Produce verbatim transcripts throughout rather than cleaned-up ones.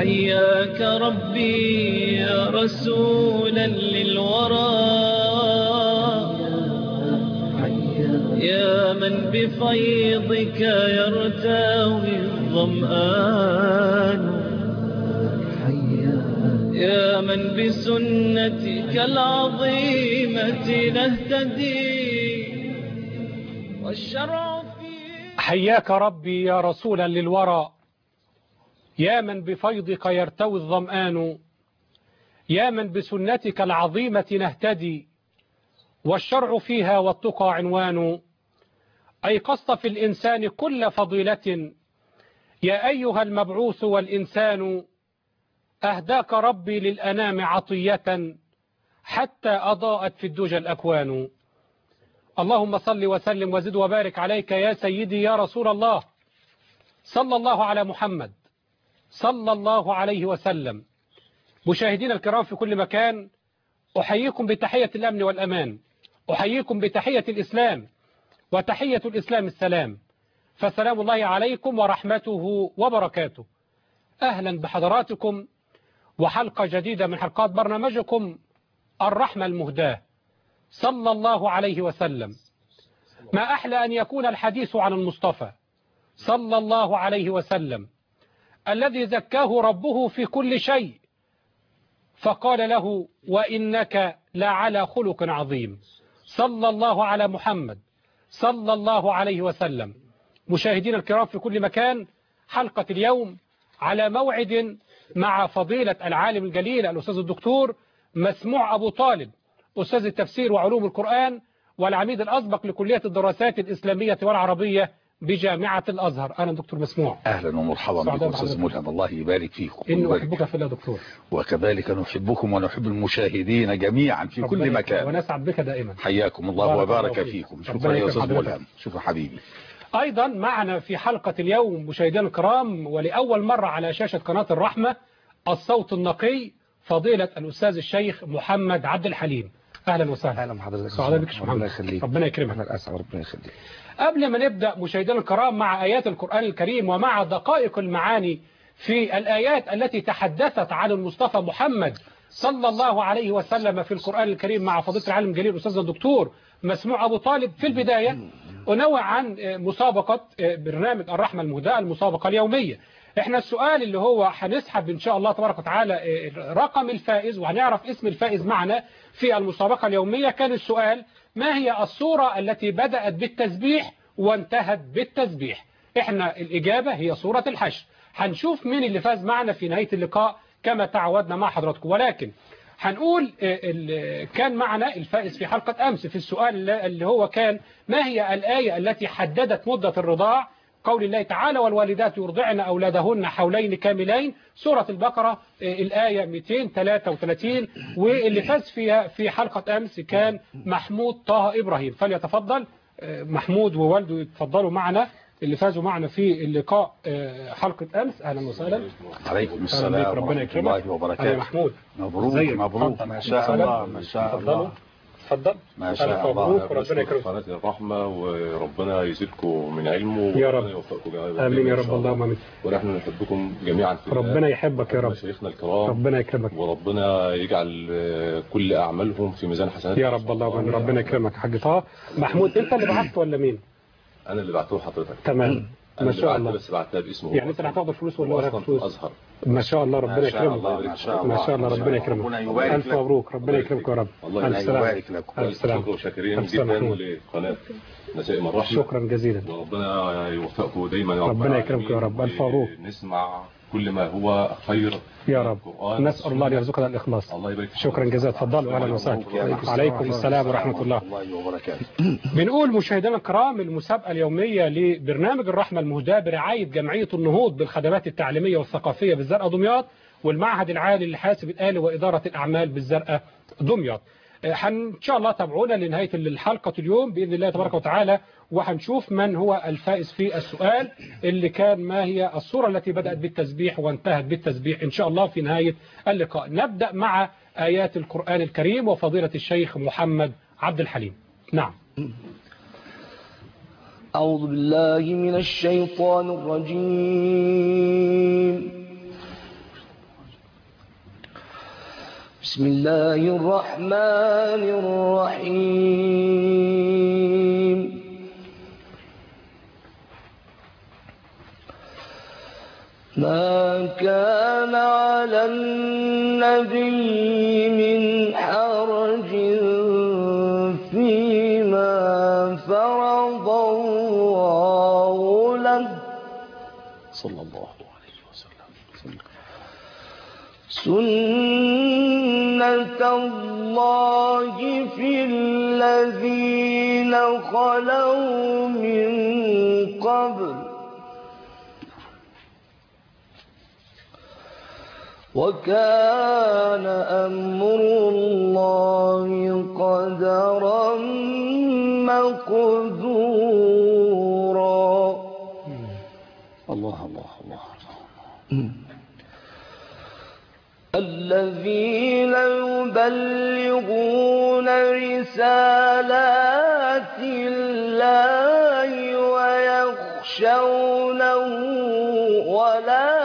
حياك ربي يا رسولا للورى، يا من بفيضك يرتوي الظمآن، يا من بسنتك العظيمة نهتدي والشرع فيه. حياك ربي يا رسولا للورى، يا من بفيضك يرتوي الظمآن، يا من بسنتك العظيمة نهتدي والشرع فيها والتقى عنوان. أيقظت في الإنسان كل فضيلة يا أيها المبعوث والإنسان، أهداك ربي للأنام عطية حتى أضاءت في الدجى الأكوان. اللهم صل وسلم وزد وبارك عليك يا سيدي يا رسول الله، صلى الله على محمد صلى الله عليه وسلم. مشاهدينا الكرام في كل مكان، أحييكم بتحية الأمن والأمان، أحييكم بتحية الإسلام، وتحية الإسلام السلام، فسلام الله عليكم ورحمته وبركاته. أهلا بحضراتكم وحلقة جديدة من حلقات برنامجكم الرحمة المهداة، صلى الله عليه وسلم. ما أحلى أن يكون الحديث عن المصطفى صلى الله عليه وسلم، الذي زكاه ربه في كل شيء فقال له وإنك لعلى خلق عظيم، صلى الله على محمد صلى الله عليه وسلم. مشاهدينا الكرام في كل مكان، حلقة اليوم على موعد مع فضيلة العالم الجليل الأستاذ الدكتور مسموع أبو طالب، أستاذ التفسير وعلوم القرآن والعميد الأسبق لكلية الدراسات الإسلامية والعربية بجامعة الأزهر. أنا دكتور مسموع، أهلا ومرحبا بكم أستاذ ملهم، الله يبارك فيكم. إني أحبك في الله دكتور، وكذلك نحبكم ونحب المشاهدين جميعا في كل مكان، ونسعد بك دائما. حياكم الله وبارك فيكم. شكرا يا أستاذ ملهم، شكرا حبيبي. أيضا معنا في حلقة اليوم مشاهدينا الكرام ولأول مرة على شاشة قناة الرحمة الصوت النقي، فضيلة الأستاذ الشيخ محمد عبد الحليم. أهلا وسهلا. أهلا بحضرتك. سعادة بك محمد. ربنا يخليك. ربنا يكرمك. أنا أسعد. ربنا يخليك. قبل ما نبدأ مشاهدينا الكرام مع آيات القرآن الكريم ومع دقائق المعاني في الآيات التي تحدثت عن المصطفى محمد صلى الله عليه وسلم في القرآن الكريم مع فضيلة العالم الجليل الأستاذ الدكتور مسموع أبو طالب، في البداية أنوع عن مسابقة برنامج الرحمة المهداة، المسابقة اليومية. احنا السؤال اللي هو هنسحب ان شاء الله تبارك وتعالى رقم الفائز وهنعرف اسم الفائز معنا في المسابقة اليومية. كان السؤال: ما هي الصورة التي بدأت بالتسبيح وانتهت بالتسبيح؟ احنا الإجابة هي سورة الحشر. هنشوف مين اللي فاز معنا في نهاية اللقاء كما تعودنا مع حضراتكم، ولكن هنقول كان معنا الفائز في حلقة أمس في السؤال اللي هو كان: ما هي الآية التي حددت مدة الرضاع؟ قول الله تعالى: والوالدات يرضعن أولادهن حولين كاملين، سورة البقرة الآية مئتين وثلاثة وثلاثين. واللي فاز فيها في حلقة أمس كان محمود طه إبراهيم. فليتفضل محمود ووالده يتفضلوا معنا اللي فازوا معنا في اللقاء حلقة أمس. أهلا وسهلا. عليكم السلام ورحمة الله وبركاته. محمود مبروك مبروك. ما شاء الله ما شاء الله. تفضل. ما شاء الله. ربنا يكرمك. قناة الرحمة وربنا يزيدكم من علمه يا رب. ويوفقكم. آمين يا رب. اللهم آمين. ونحن نحبكم جميعا في ربنا يحبك يا رب. شيخنا الكرام ربنا يكرمك. وربنا يجعل كل أعمالهم في ميزان حسنات يا رب. اللهم آمين. ربنا يكرمك. حاج طه. محمود انت اللي بعثت ولا مين؟ أنا اللي بعته لحضرتك. تمام. ما شاء الله. بس بعتها باسمه. يعني انت اللي هتاخد الفلوس ولا ولا فلوس؟ أزهر. ما شاء الله. ربنا يكرمك. ما شاء الله. ما شاء الله. ربنا يكرمك. ألف مبروك. ربنا يكرمك يا رب. الله يبارك لكم. ألف سلام. وشاكرين جدا لقناة نسائم الرحمة. شكرا جزيلا. وربنا يوفقكم دايما يا رب. ربنا يكرمك يا رب. ألف مبروك. نسمع كل ما هو خير يا رب. نسأل الله ليرزقنا الإخلاص. الله يبارك فيك. شكرا جزيلا. تفضلوا. أهلا وسهلا. عليكم السلام ورحمة الله وبركاته. بنقول مشاهدينا الكرام المسابقة اليومية لبرنامج الرحمة المهداة برعاية جمعية النهوض بالخدمات التعليمية والثقافية بالزرقاء دمياط والمعهد العالي للحاسب الآلي وإدارة الأعمال بالزرقاء دمياط. إن شاء الله تابعونا لنهاية الحلقة اليوم بإذن الله تبارك وتعالى، وهنشوف من هو الفائز في السؤال اللي كان: ما هي الصورة التي بدأت بالتسبيح وانتهت بالتسبيح؟ إن شاء الله في نهاية اللقاء. نبدأ مع آيات القرآن الكريم وفضيلة الشيخ محمد عبد الحليم. نعم. أعوذ بالله من الشيطان الرجيم. بسم الله الرحمن الرحيم ما كان على النبي من حرج فيما فرض الله له صلى الله عليه وسلم. سنة الله في الذين خلوا من قبل وكان أمر الله قدرا مقدورا. الله الله الله الذين يبلغون رسالات الله ويخشونه ولا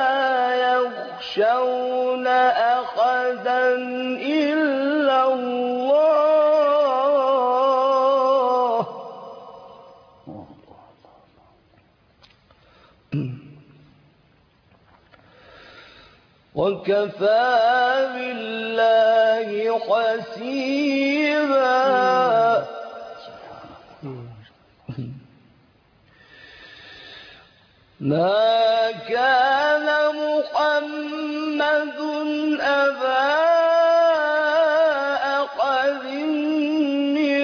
يخشون أحدا إلا الله وكفى بالله حسيبا. ما كان محمد أبا أحد من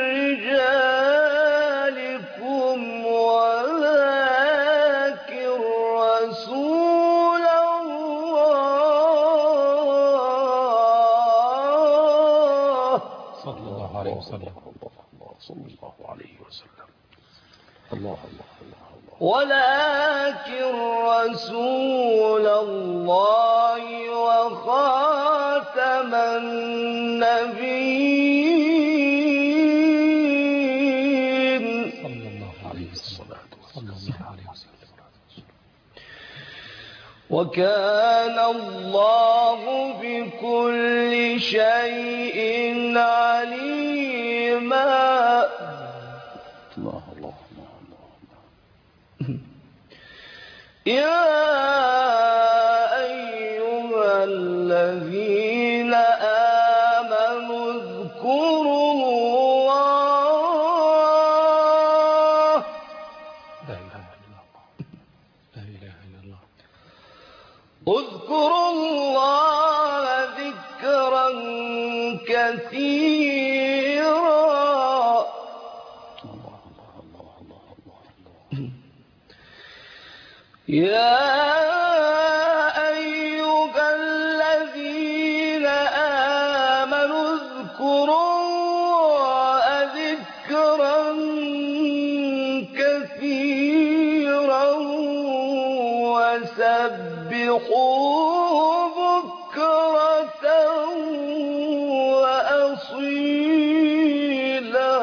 رجالكم ولكن رسول الله صلى الله عليه وسلم. صلى الله عليه وسلم. الله الله الله ولكن رسول الله وخاتم النبيين صلى الله عليه وسلم. صلى الله عليه وسلم. وكان الله بكل شيء عليما. الله الله يا أيها الذين آمنوا اذكروا الله لا إله إلا الله. لا إله إلا الله. اذكروا الله ذكرا كثيرا. يا أيها الذين آمنوا اذكروا الله ذكرا كثيرا وسبحوه بكرة وأصيلا.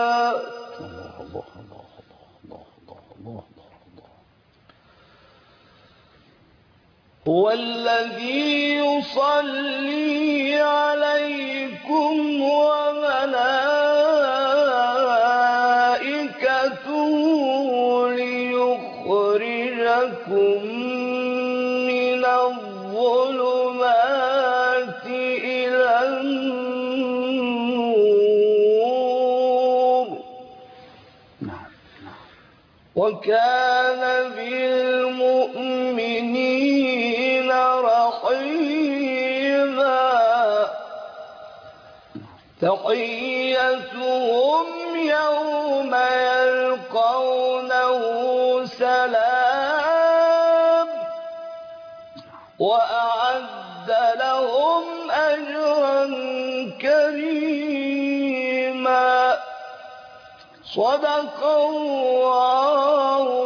هو الذي يصلي عليكم وملائكته ليخرجكم من الظلمات إلى النور وكان بالمؤمنين رحيما. تحيتهم يوم يلقونه سلام وأعد لهم أجرا كريما. صدق الله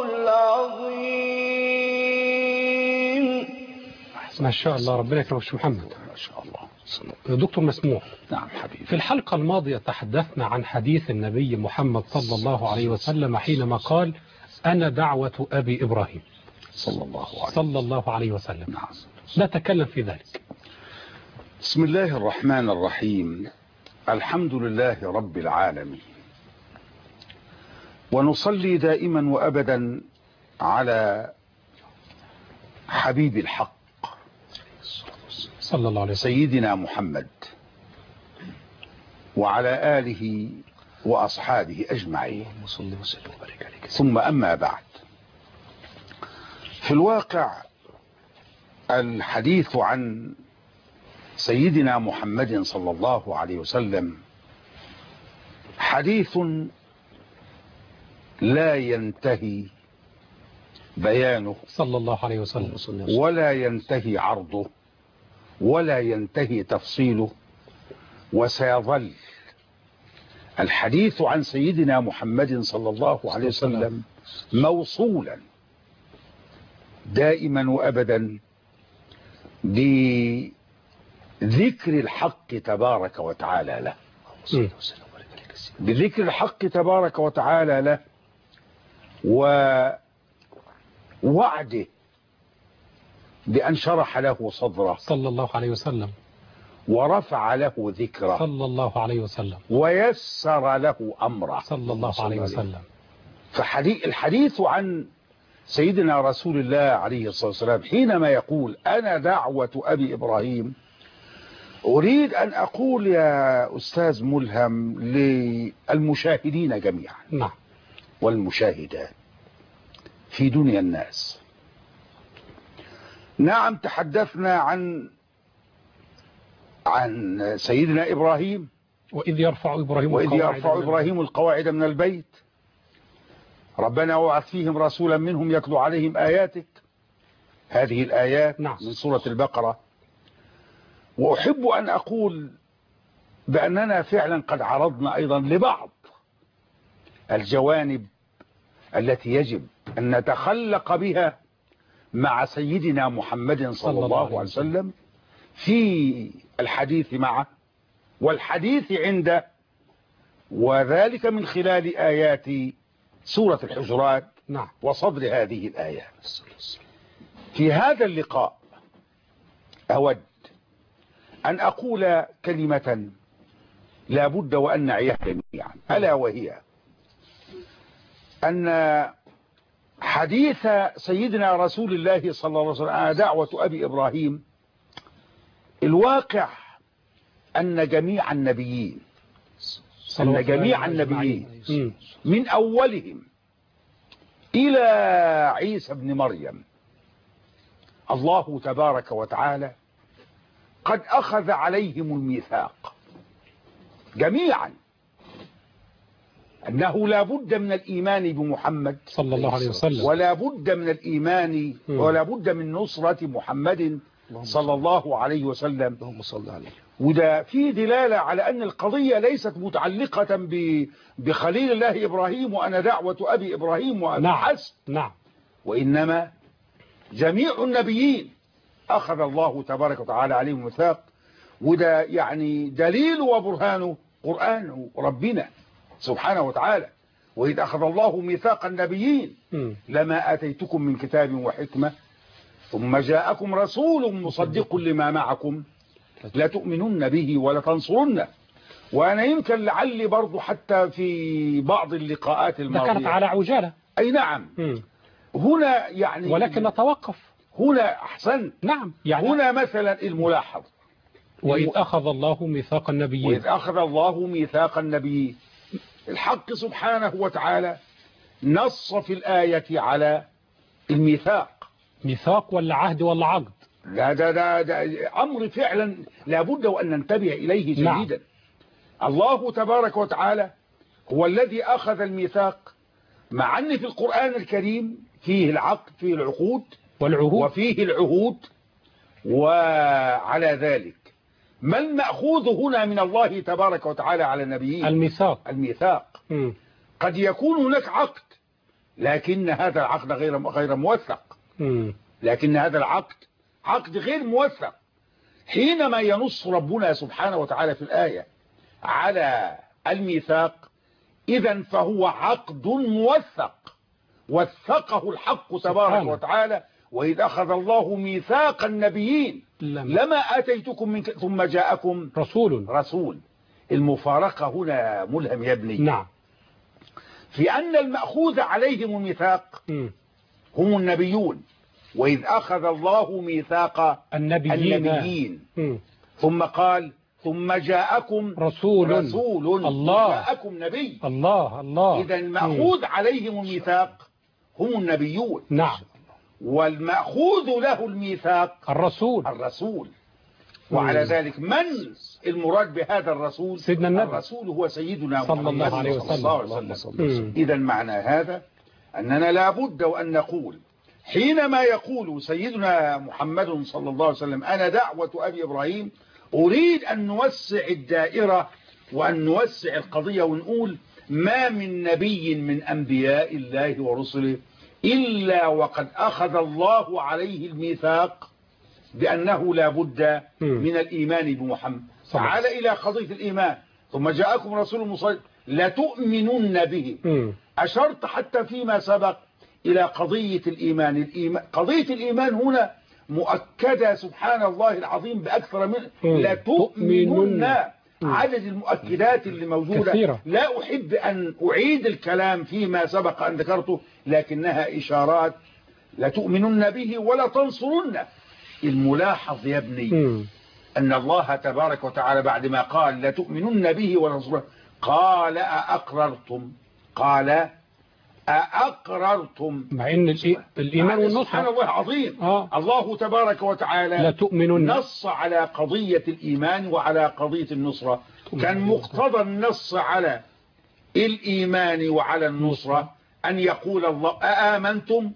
العظيم. ما شاء الله. ربنا يكرمك يا محمد. ما شاء الله. دكتور مسموح. نعم حبيبي. في الحلقة الماضية تحدثنا عن حديث النبي محمد صلى الله عليه وسلم حينما قال أنا دعوة أبي إبراهيم صلى الله عليه صلى الله عليه وسلم. نعم. لا تكلم في ذلك. بسم الله الرحمن الرحيم. الحمد لله رب العالمين، ونصلي دائما وأبدا على حبيب الحق صلى الله عليه وسلم سيدنا محمد وعلى آله وأصحابه أجمعين، ثم أما بعد. في الواقع الحديث عن سيدنا محمد صلى الله عليه وسلم حديث لا ينتهي بيانه صلى الله عليه وسلم ولا ينتهي عرضه ولا ينتهي تفصيله، وسيظل الحديث عن سيدنا محمد صلى الله عليه وسلم موصولا دائما وأبدا بذكر الحق تبارك وتعالى له، بذكر الحق تبارك وتعالى له ووعده بأن شرح له صدره صلى الله عليه وسلم ورفع له ذكره صلى الله عليه وسلم ويسر له أمره صلى الله عليه وسلم. فالحديث عن سيدنا رسول الله عليه الصلاة والسلام حينما يقول أنا دعوة أبي إبراهيم، أريد أن أقول يا أستاذ ملهم للمشاهدين جميعا نعم والمشاهدات في دنيا الناس، نعم تحدثنا عن عن سيدنا إبراهيم، وإذ يرفع إبراهيم وإذ القواعد يرفع من إبراهيم القواعد من البيت، ربنا وبعث فيهم رسولا منهم يتلو عليهم آياتك، هذه الآيات نعم. من سورة البقرة. وأحب أن أقول بأننا فعلا قد عرضنا أيضا لبعض الجوانب التي يجب أن نتخلق بها مع سيدنا محمد صلى الله عليه وسلم في الحديث معه والحديث عنده، وذلك من خلال آيات سورة الحجرات نعم وصدر هذه الآيات. في هذا اللقاء أود أن أقول كلمة لا بد وأن نعيها جميعا، ألا وهي أن حديث سيدنا رسول الله صلى الله عليه وسلم أنا دعوة أبي إبراهيم، الواقع أن جميع النبيين أن جميع النبيين من أولهم إلى عيسى ابن مريم الله تبارك وتعالى قد أخذ عليهم الميثاق جميعا أنه لا بد من الإيمان بمحمد صلى الله عليه وسلم، ولا بد من الإيمان ولا بد من نصرة محمد صلى الله عليه وسلم. اللهم صل عليه. وده فيه دلالة على أن القضية ليست متعلقة بخليل الله إبراهيم وأنا دعوة أبي إبراهيم وأنا نعم. حسب، نعم وإنما جميع النبيين أخذ الله تبارك وتعالى عليهم الميثاق، وده يعني دليل وبرهانه قرآن ربنا سبحانه وتعالى، وإذ أخذ الله ميثاق النبيين لما آتيتكم من كتاب وحكمة ثم جاءكم رسول مصدق لما معكم لتؤمنن به ولتنصرنه. وأنا يمكن لعلي برضو حتى في بعض اللقاءات الماضية ذكرت على عجالة، أي نعم مم. هنا يعني ولكن نتوقف هنا أحسن نعم يعني هنا مثلا الملاحظ وإذ أخذ الله ميثاق النبيين، وإذ أخذ الله ميثاق النبيين، الحق سبحانه وتعالى نص في الآية على الميثاق. ميثاق ولا عهد ولا عقد؟ لا ده, ده, ده أمر فعلا لابد وأن ننتبه إليه جيدا. نعم. الله تبارك وتعالى هو الذي أخذ الميثاق، مع أن في القرآن الكريم فيه العقد فيه العقود والعهود وفيه العهود. وعلى ذلك ما المأخوذ هنا من الله تبارك وتعالى على النبيين؟ الميثاق. الميثاق. م. قد يكون هناك عقد لكن هذا العقد غير غير موثق، م. لكن هذا العقد عقد غير موثق. حينما ينص ربنا سبحانه وتعالى في الآية على الميثاق إذن فهو عقد موثق وثقه الحق تبارك وتعالى وإذ أخذ الله ميثاق النبيين لما, لما آتيتكم من ك... ثم جاءكم رسول رسول. المفارقة هنا ملهم يا ابني، نعم، في أن المأخوذ عليهم الميثاق مم. هم النبيون، وإذ أخذ الله ميثاق النبيين, النبيين. مم. ثم قال ثم جاءكم رسول رسول الله، جاءكم نبي. الله الله إذا المأخوذ عليهم الميثاق هم النبيون، نعم، والمأخوذ له الميثاق الرسول الرسول. وعلى ذلك من المراد بهذا الرسول؟ سيدنا النبي الرسول هو سيدنا صلى الله محمد عليه صلى الله عليه وسلم. وسلم. إذا معنى هذا أننا لابد وأن نقول حينما يقول سيدنا محمد صلى الله عليه وسلم أنا دعوة أبي إبراهيم، أريد أن نوسع الدائرة وأن نوسع القضية ونقول ما من نبي من أنبياء الله ورسله إلا وقد أخذ الله عليه الميثاق بأنه لا بد من الإيمان بمحمد. تعال إلى قضية الإيمان. ثم جاءكم رسول مصدق لتؤمنن به. أشرت حتى فيما سبق إلى قضية الإيمان. الإيمان قضية الإيمان هنا مؤكدة سبحان الله العظيم بأكثر من لتؤمنن. عدد المؤكدات اللي موجودة كثيرة. لا أحب أن أعيد الكلام فيما سبق أن ذكرته، لكنها إشارات. لتؤمنن به ولا تنصرن. الملاحظ يا ابني م. أن الله تبارك وتعالى بعد ما قال لتؤمنن به ولا تنصرن قال أأقررتم، قال أأقررتم، مع أن الإيمان والنصر سبحان الله عظيم. آه. الله تبارك وتعالى لتؤمنن نص على قضية الإيمان وعلى قضية النصرة. كان مقتضى النص على الإيمان وعلى النصرة أن يقول الله أآمنتم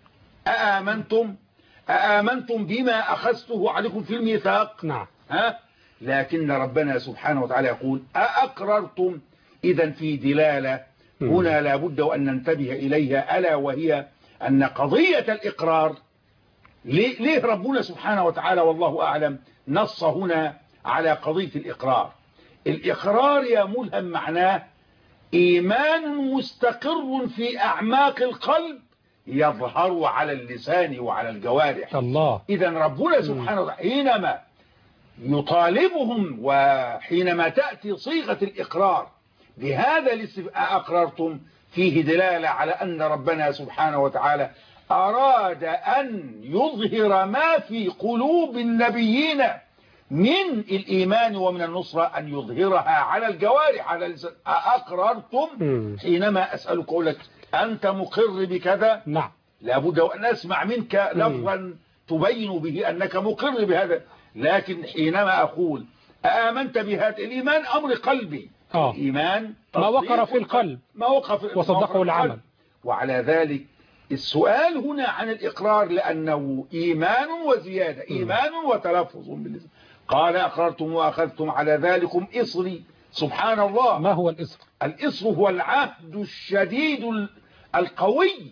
أآمنتم أآمنتم بما أخذته عليكم في الميثاق. نعم. ها؟ لكن ربنا سبحانه وتعالى يقول أأقررتم. إذا في دلالة هنا لابد أن ننتبه إليها، ألا وهي أن قضية الإقرار ليه, ليه ربنا سبحانه وتعالى والله أعلم نص هنا على قضية الإقرار. الإقرار يا ملهم معناه إيمان مستقر في أعماق القلب يظهر على اللسان وعلى الجوارح. الله. إذا ربنا سبحانه وتعالى حينما يطالبهم وحينما تأتي صيغة الإقرار بهذا الاستفهام أقررتم فيه دلالة على أن ربنا سبحانه وتعالى أراد أن يظهر ما في قلوب النبيين من الإيمان ومن النصرة، أن يظهرها على الجوارح على اللسان. أقررتم حينما أسألك أقول لك أنت مقر بكذا؟ نعم. لابد أن أسمع منك لفظا تبين به أنك مقر بهذا. لكن حينما أقول أآمنت بهذا الإيمان أمر قلبي. آه. إيمان ما وقر في القلب ما وقف وصدقه العمل. وعلى ذلك السؤال هنا عن الإقرار لأنه إيمان وزيادة، إيمان وتلفظ باللسان. قال أقررتم وأخذتم على ذلكم إصري. سبحان الله. ما هو الإصر؟ الإصر هو العهد الشديد القوي.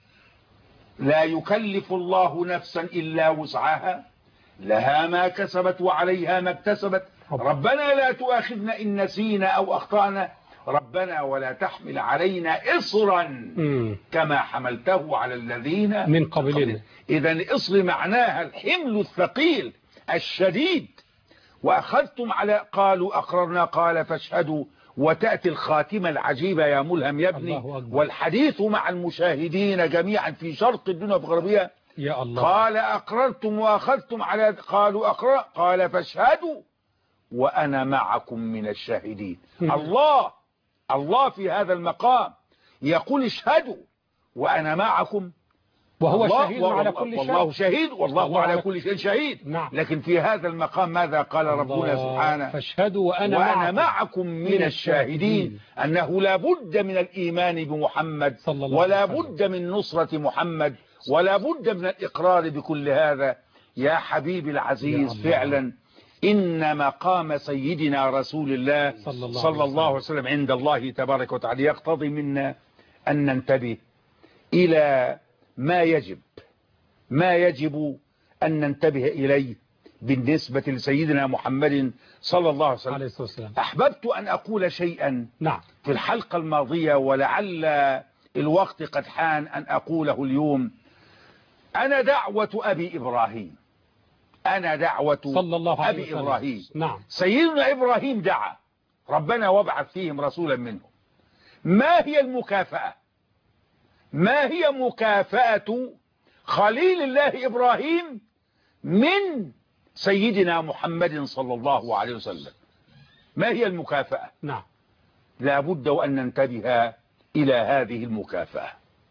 لا يكلف الله نفسا إلا وسعها لها ما كسبت وعليها ما اكتسبت. ربنا لا تؤاخذنا إن نسينا أو أخطأنا ربنا ولا تحمل علينا إصرا كما حملته على الذين من قبلنا. إذا الإصر معناها الحمل الثقيل الشديد. وأخذتم على قالوا أقررنا قال فاشهدوا. وتأتي الخاتمة العجيبة يا ملهم يا ابني والحديث مع المشاهدين جميعا في شرق الدنيا وفي غربها. يا الله. قال أقررتم وأخذتم على قالوا أقرر قال فاشهدوا وأنا معكم من الشاهدين. الله الله في هذا المقام يقول اشهدوا وأنا معكم، وهو شهيد على كل شيء. والله شهيد والله على كل شيء شهيد. نعم. لكن في هذا المقام ماذا قال ربنا سبحانه؟ فاشهدوا وأنا, وأنا معكم, معكم من الشاهدين. أنه لا بد من الإيمان بمحمد ولا بد من نصرة محمد ولا بد من الإقرار بكل هذا. يا حبيبي العزيز فعلا إن مقام سيدنا رسول الله صلى الله, صلى الله عليه وسلم عند الله تبارك وتعالى يقتضي منا أن ننتبه إلى ما يجب ما يجب أن ننتبه إليه بالنسبة لسيدنا محمد صلى الله عليه وسلم. أحببت أن أقول شيئا نعم. في الحلقة الماضية ولعل الوقت قد حان أن أقوله اليوم. أنا دعوة أبي إبراهيم، أنا دعوة صلى الله عليه أبي وسلم. إبراهيم. نعم. سيدنا إبراهيم دعا ربنا وابعث فيهم رسولا منهم. ما هي المكافأة؟ ما هي مكافأة خليل الله إبراهيم من سيدنا محمد صلى الله عليه وسلم؟ ما هي المكافأة؟ نعم. لا بد وأن ننتبه إلى هذه المكافأة.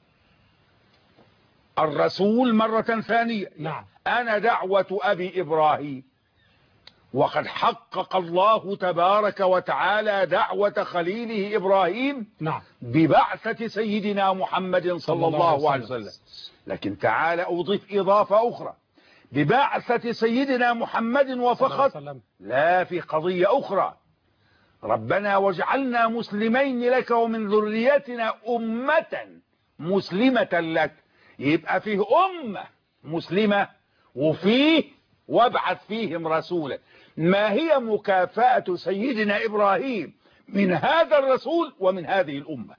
الرسول مرة ثانية، نعم. أنا دعوة أبي إبراهيم، وقد حقق الله تبارك وتعالى دعوة خليله إبراهيم نعم. ببعثة سيدنا محمد صلى الله عليه وسلم. لكن تعالى أضيف إضافة أخرى، ببعثة سيدنا محمد وفقط، لا، في قضية أخرى. ربنا واجعلنا مسلمين لك ومن ذريتنا أمة مسلمة لك. يبقى فيه أمة مسلمة وفيه وابعث فيهم رسولا. ما هي مكافأة سيدنا إبراهيم من هذا الرسول ومن هذه الأمة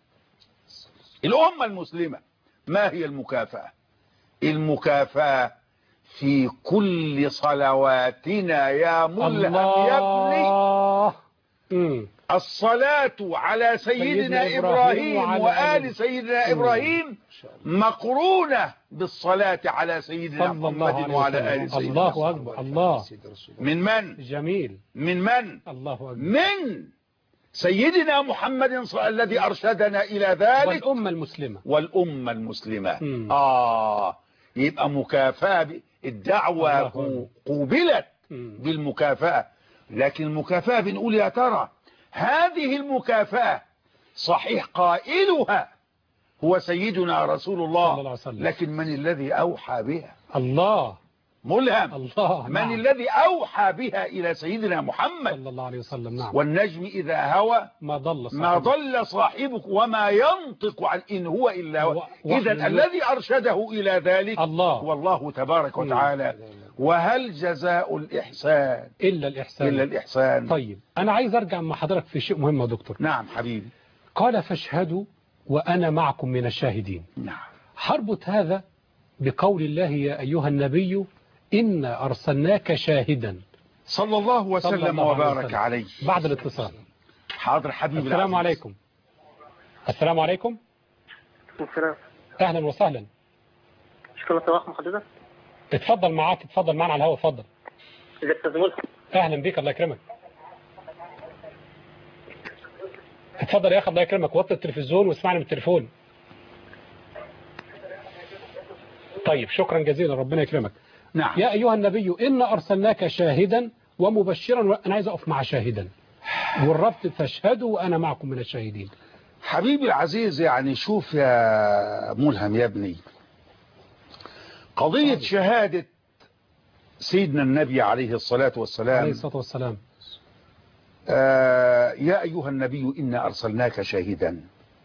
الأمة المسلمة؟ ما هي المكافأة؟ المكافأة في كل صلواتنا يا ملهم يا ابني. مم. الصلاة على سيدنا, سيدنا إبراهيم, إبراهيم وآل سيدنا إبراهيم مقرونة بالصلاة على سيدنا محمد وعلى آل سيدنا. الله أكبر. الله. من من؟ جميل. من من؟ الله أكبر. من سيدنا محمد الذي أرشدنا إلى ذلك، والأمة المسلمة. والأمة المسلمة. مم. آه يبقى مكافأة. الدعوة قوبلت مم. بالمكافأة، لكن المكافأة بنقول يا ترى هذه المكافأة صحيح قائلها هو سيدنا رسول الله، لكن من الذي أوحى بها؟ الله. ملهم. الله. من نعم. الذي أوحى بها إلى سيدنا محمد صلى الله عليه وسلم؟ نعم. والنجم إذا هوى ما ضل صاحبك, ما ضل صاحبك وما ينطق عن إن هو إلا هو. إذا الذي أرشده إلى ذلك الله هو الله تبارك وتعالى. وهل جزاء الإحسان إلا الإحسان؟ إلا الإحسان. طيب أنا عايز أرجع مع حضرتك في شيء مهم يا دكتور. نعم حبيبي. قال فاشهدوا وأنا معكم من الشاهدين. نعم. حربط هذا بقول الله يا أيها النبي إنا أرسلناك شاهدا. صلى الله وسلم وبارك عليه. بعد الاتصال. حاضر حبيبي. السلام العزيز. عليكم. السلام عليكم. السلام. أهلا وسهلا. شكرا صباح حضرتك. اتفضل معاك، اتفضل معنا على الهواء، اتفضل. ازيك يا زميلي؟ اهلا بيك، الله يكرمك. اتفضل يا اخي، الله يكرمك، وطي التلفزيون واسمعني من التليفون. طيب شكرا جزيلا، ربنا يكرمك. نعم. يا ايها النبي إنا أرسلناك شاهدا ومبشرا. انا عايز اقف مع شاهدا والربط فاشهدوا وانا معكم من الشاهدين. حبيبي العزيز، يعني شوف يا ملهم يا ابني، قضية شهادة سيدنا النبي عليه الصلاة والسلام عليه الصلاة والسلام آه يا أيها النبي إنا أرسلناك شاهدا.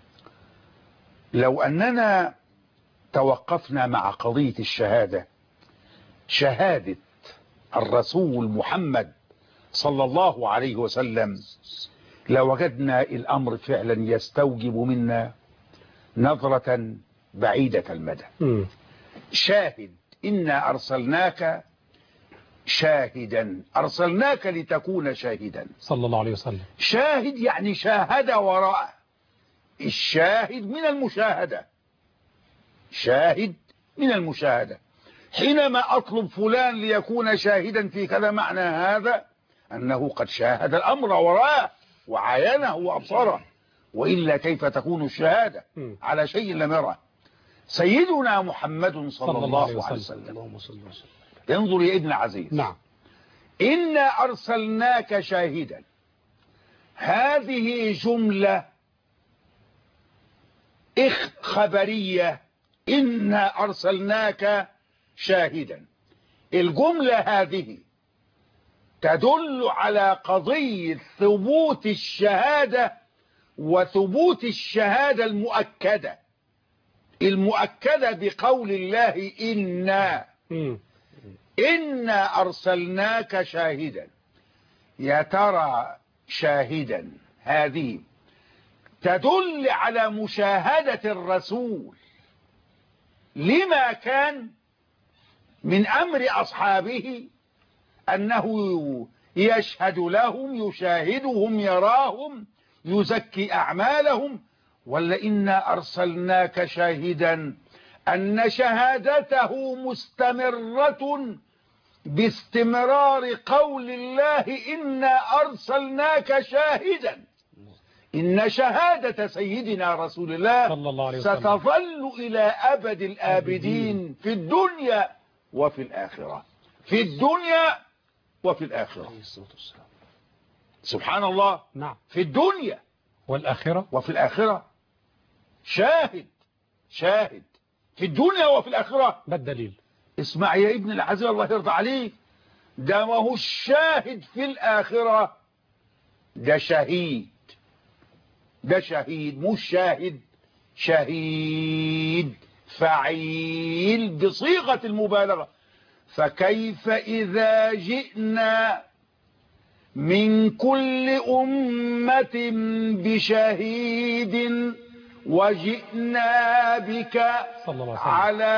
لو أننا توقفنا مع قضية الشهادة، شهادة الرسول محمد صلى الله عليه وسلم، لوجدنا الأمر فعلا يستوجب منا نظرة بعيدة المدى. م. شاهد، إنا أرسلناك شاهدا، أرسلناك لتكون شاهدا صلى الله عليه وسلم. شاهد يعني شاهد وراء، الشاهد من المشاهدة، شاهد من المشاهدة. حينما أطلب فلان ليكون شاهدا في كذا، معنى هذا أنه قد شاهد الأمر وراءه وعاينه وأبصره، وإلا كيف تكون الشهادة على شيء لم يره؟ سيدنا محمد صلى, صلى الله عليه وسلم, وسلم. انظر يا ابن عزيز. نعم. إنا أرسلناك شاهدا، هذه جملة إخ خبرية، إنا أرسلناك شاهدا. الجملة هذه تدل على قضية ثبوت الشهادة وثبوت الشهادة المؤكدة، المؤكدة بقول الله إنا إنا أرسلناك شاهدا. يا ترى شاهدا هذه تدل على مشاهدة الرسول لما كان من أمر أصحابه أنه يشهد لهم، يشاهدهم، يراهم، يزكي أعمالهم، ولا إنا أرسلناك شاهدا، أن شهادته مستمرة باستمرار قول الله إنا أرسلناك شاهدا. إن شهادة سيدنا رسول الله صلى الله عليه وسلم ستظل إلى أبد الآبدين في الدنيا وفي الآخرة، في الدنيا وفي الآخرة. سبحان الله. نعم. في الدنيا والآخرة وفي الآخرة شاهد، شاهد في الدنيا وفي الآخرة. ما الدليل؟ اسمع يا ابن العزيز الله يرضى عليك، ده ما هو الشاهد في الآخرة، ده شهيد، ده شهيد مش شاهد، شهيد فعيل بصيغة المبالغة. فكيف إذا جئنا من كل أمة بشهيد وجئنا بك على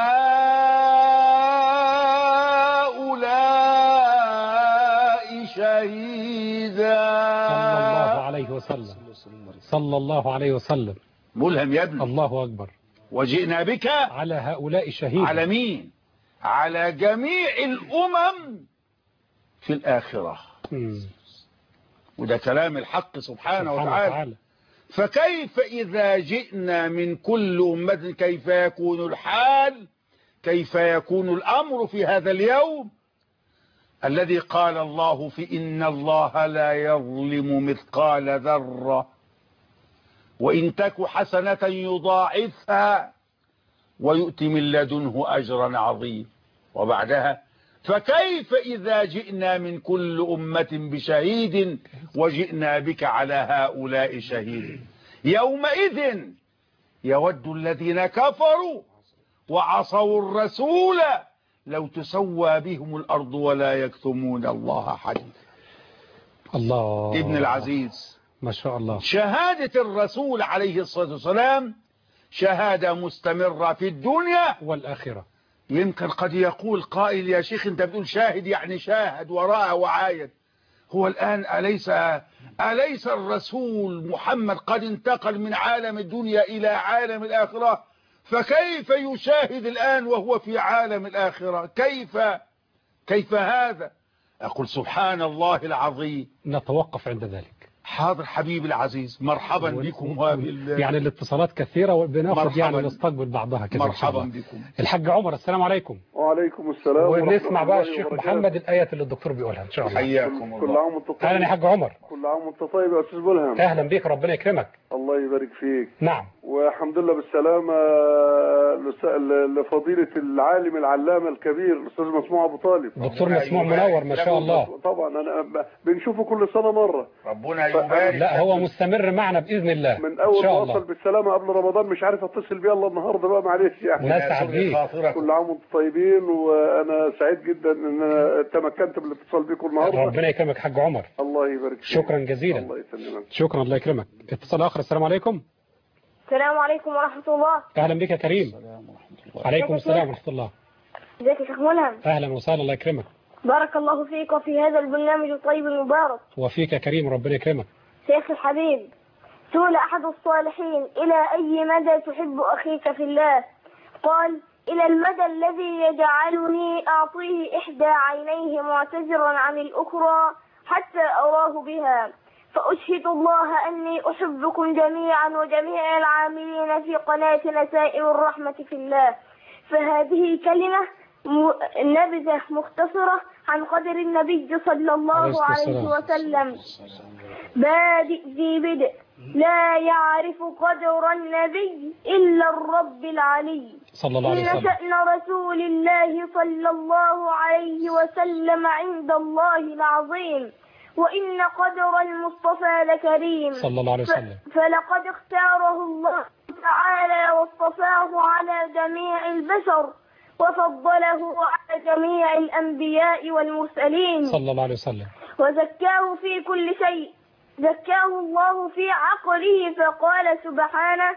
هؤلاء شهيدا. صلى الله عليه وسلم، صلى الله عليه وسلم. ملهم يا ابني. الله أكبر. وجئنا بك على هؤلاء شهيدا. على مين؟ على جميع الأمم في الآخرة. مم. وده كلام الحق سبحانه, سبحانه وتعالى. وتعالى. فكيف إذا جئنا من كل أمة، كيف يكون الحال، كيف يكون الأمر في هذا اليوم الذي قال الله في إن الله لا يظلم مثقال ذرة وإن تك حسنة يضاعفها ويؤتي من لدنه أجرا عظيما. وبعدها فكيف إذا جئنا من كل أمة بشهيد وجئنا بك على هؤلاء شهيد. يومئذ يود الذين كفروا وعصوا الرسول لو تسوى بهم الأرض ولا يكتمون الله حديثا. الله. ابن العزيز ما شاء الله. شهادة الرسول عليه الصلاة والسلام شهادة مستمرة في الدنيا والآخرة. يمكن قد يقول قائل يا شيخ انت بتقول شاهد يعني شاهد ورأى وعاين. هو الآن أليس, أليس الرسول محمد قد انتقل من عالم الدنيا إلى عالم الآخرة؟ فكيف يشاهد الآن وهو في عالم الآخرة؟ كيف كيف هذا؟ أقول سبحان الله العظيم. نتوقف عند ذلك. حاضر حبيبي العزيز، مرحبا بكم. يعني الاتصالات كثيرة وبناخد يعني نستقبل بعضها كذا. مرحبا بكم. الحاج عمر السلام عليكم. وعليكم السلام. ونسمع بقى الشيخ محمد الآية اللي الدكتور بيقولها إن شاء الله. حياكم الله. كل عام وانت طيب. أهلا يا حاج عمر. كل عام وانت طيب يا أستاذ بلهم. أهلا بك، ربنا يكرمك. الله يبارك فيك. نعم. والحمد لله بالسلامة لفضيلة العالم العلامة الكبير الأستاذ مسموع أبو طالب. دكتور مسموع منور ما شاء الله. طبعا أنا بنشوفه كل سنة مرة. ربنا يبارك. لا هو مستمر معنا بإذن الله. من أول ما وصل بالسلامة قبل رمضان مش عارف أتصل بيه الله النهاردة بقى معلش يعني. نسعد بيك. كل عام وانتم طيبين، وأنا سعيد جدا إن أنا تمكنت من الاتصال بكم النهاردة. ربنا يكرمك حاج عمر. الله يبارك فيك. شكرا جزيلا. الله يسلمك. شكرا الله يكرمك. اتصال آخر. السلام عليكم. السلام عليكم ورحمة الله. أهلا بك يا كريم. عليكم السلام ورحمة الله. ازيك يا شيخ ملهم؟ أهلا وسهلا الله يكرمك. بارك الله فيك وفي هذا البرنامج الطيب المبارك. وفيك يا كريم ربنا يكرمك. شيخ الحبيب، سئل أحد الصالحين إلى أي مدى تحب أخيك في الله؟ قال إلى المدى الذي يجعلني أعطيه إحدى عينيه معتذرا عن الأخرى حتى أراه بها. فأشهد الله أني أحبكم جميعا وجميع العاملين في قناة نسائم الرحمة في الله. فهذه كلمة نبذة مختصرة عن قدر النبي صلى الله عليه وسلم. بادئ ذي بدء لا يعرف قدر النبي إلا الرب العلي صلى الله عليه وسلم. إن شأن رسول الله صلى الله عليه وسلم عند الله العظيم، وإن قدر المصطفى لكريم صلى الله عليه وسلم. فلقد اختاره الله تعالى واصطفاه على جميع البشر وفضله على جميع الأنبياء والمرسلين صلى الله عليه وسلم، وزكاه في كل شيء. زكاه الله في عقله فقال سبحانه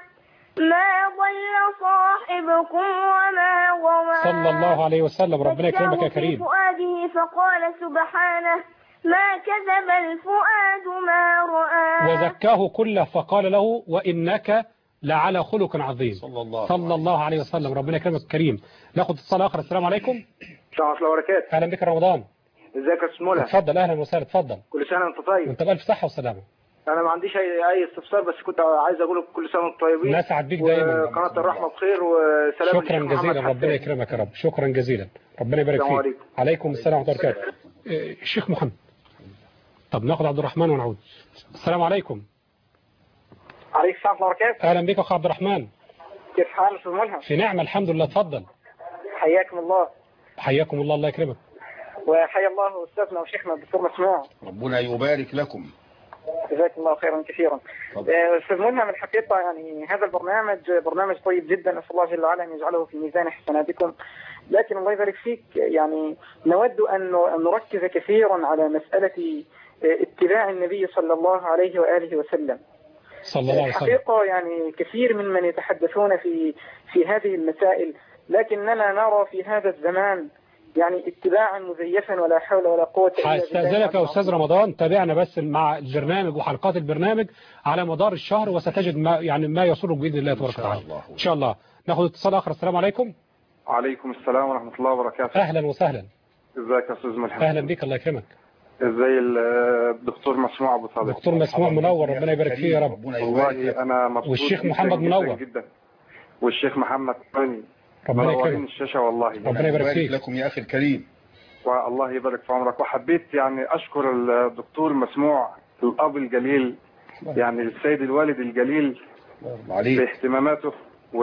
ما ضل صاحبكم وما غوى. صلى الله عليه وسلم. ربنا يكرمك يا في كريم. فؤاده فقال سبحانه ما كذب الفؤاد ما رأى. وزكاه كله فقال له وإنك لعلى خلق عظيم. صلى الله صلى الله عليه وسلم. ربنا يكرمك كريم. ناخد اتصال آخر. السلام عليكم. السلام عليكم وبركاته. أهلا بك رمضان. ازيك يا استاذ مولى؟ اتفضل. أهلا وسهلا. اتفضل. كل سنه وانت طيب. وانت بألف صحة وسلامة. انا ما عنديش اي اي استفسار، بس كنت عايز اقول لك كل سنه وانتم طيبين. نسعد بيك دايما. وقناه الرحمه بخير وسلام. شكرا جزيلا. ربنا يكرمك يا رب. شكرا جزيلا. ربنا يبارك فيك. عليكم. عليكم السلام ورحمة الله وبركاته. الشيخ محمد. طب ناخد عبد الرحمن ونعود. السلام عليكم. عليكم السلام ورحمه الله وبركاته. اهلا بك اخ عبد الرحمن. كيف حالك استاذ ملهم؟ في نعمه الحمد لله. اتفضل. حياكم الله. حياكم الله. الله يكرمك. وحيا الله استاذنا وشيخنا الدكتور مسموع. ربنا يبارك لكم. جزاك الله خيرا كثيرا. استاذ ملهم الحقيقه يعني هذا البرنامج برنامج طيب جدا، اسال الله جل وعلا ان يجعله في ميزان حسناتكم. لكن الله يبارك فيك يعني نود ان نركز كثيرا على مساله اتباع النبي صلى الله عليه واله وسلم. صلى الله عليه وسلم. الحقيقه يعني كثير ممن يتحدثون في في هذه المسائل، لكننا نرى في هذا الزمان يعني اتباعا مزيفا ولا حول ولا قوه الا بالله. هستأذنك يا استاذ رمضان، تابعنا بس مع البرنامج وحلقات البرنامج على مدار الشهر وستجد ما يعني ما يسرك باذن الله تبارك وتعالى. ان شاء الله. ناخذ اتصال اخر. السلام عليكم. وعليكم السلام ورحمه الله وبركاته. اهلا وسهلا. ازيك يا استاذ ملحم؟ اهلا بك. الله يكرمك. ازاي الدكتور مسموع ابو صالح؟ دكتور مسموع منور. ربنا يبارك فيه يا رب. والله انا مبسوط. والشيخ محمد منور جدا. والشيخ محمد ثاني. ربنا يكرمك. الشاشه والله. ربنا يبارك فيك. لكم يا اخي الكريم. والله يبارك في عمرك. وحبيت يعني اشكر الدكتور مسموع الاب الجليل، يعني السيد الوالد الجليل باهتماماته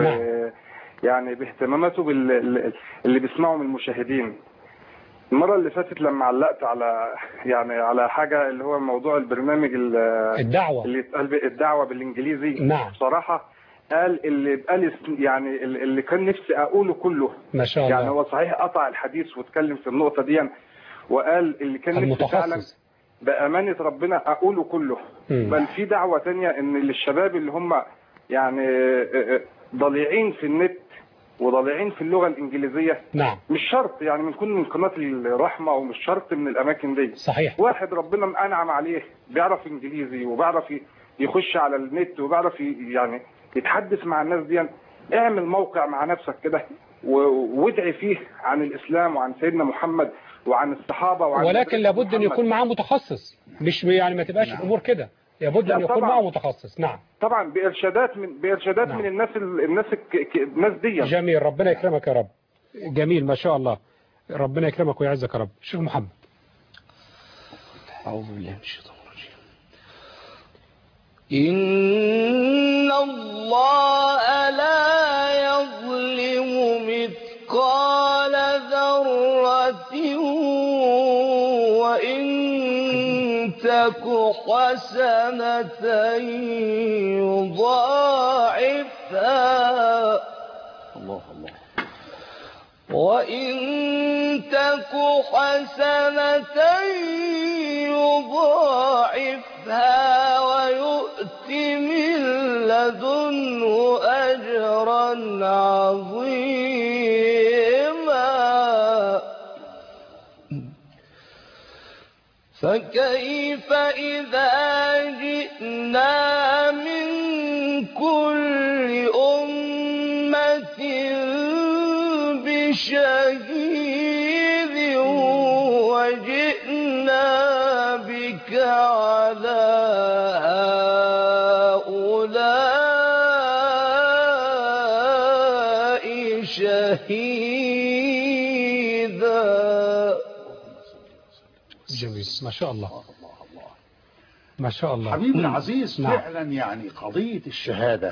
ويعني باهتماماته بال... اللي بيسمعه من المشاهدين. المرة اللي فاتت لما علقت على يعني على حاجة اللي هو موضوع البرنامج الدعوة اللي اتقال الدعوة بالانجليزي. نعم. بصراحة قال اللي قال يعني اللي كان نفسي اقوله كله ما شاء الله. يعني هو صحيح قطع الحديث واتكلم في النقطة دي وقال اللي كان نفسي فعلا بأمانة ربنا اقوله كله. م. بل في دعوة تانية ان للشباب اللي هم يعني ضليعين في النت وضليعين في اللغة الإنجليزية. نعم. مش شرط يعني بنكون من قناة الرحمة ومش شرط من الأماكن دي. صحيح. واحد ربنا أنعم عليه بيعرف إنجليزي وبيعرف يخش على النت وبيعرف يعني يتحدث مع الناس دي. اعمل موقع مع نفسك كده وادعي فيه عن الإسلام وعن سيدنا محمد وعن الصحابة وعن ولكن لابد أن يكون معاه متخصص، مش يعني ما تبقاش نعم. الأمور كده، لابد أن يكون معه متخصص. نعم طبعا بإرشادات من بإرشادات نعم. من الناس الناس الناس دي. جميل. ربنا يكرمك يا رب. جميل ما شاء الله. ربنا يكرمك ويعزك يا رب. شيخ محمد. أعوذ بالله من الشيطان الرجيم. إن الله لا يظلم مثقال ذرة وإن تك حسنة يضاعفها الله الله وإن تك حسنة يضاعفها ويؤت من لدنه أجرا عظيما. فكيف إذا جئنا من كل أمة بشهيد وجئنا بك على هؤلاء شهيدا. جميل ما شاء الله ما شاء الله. حبيبي العزيز نعم. فعلا يعني قضية الشهادة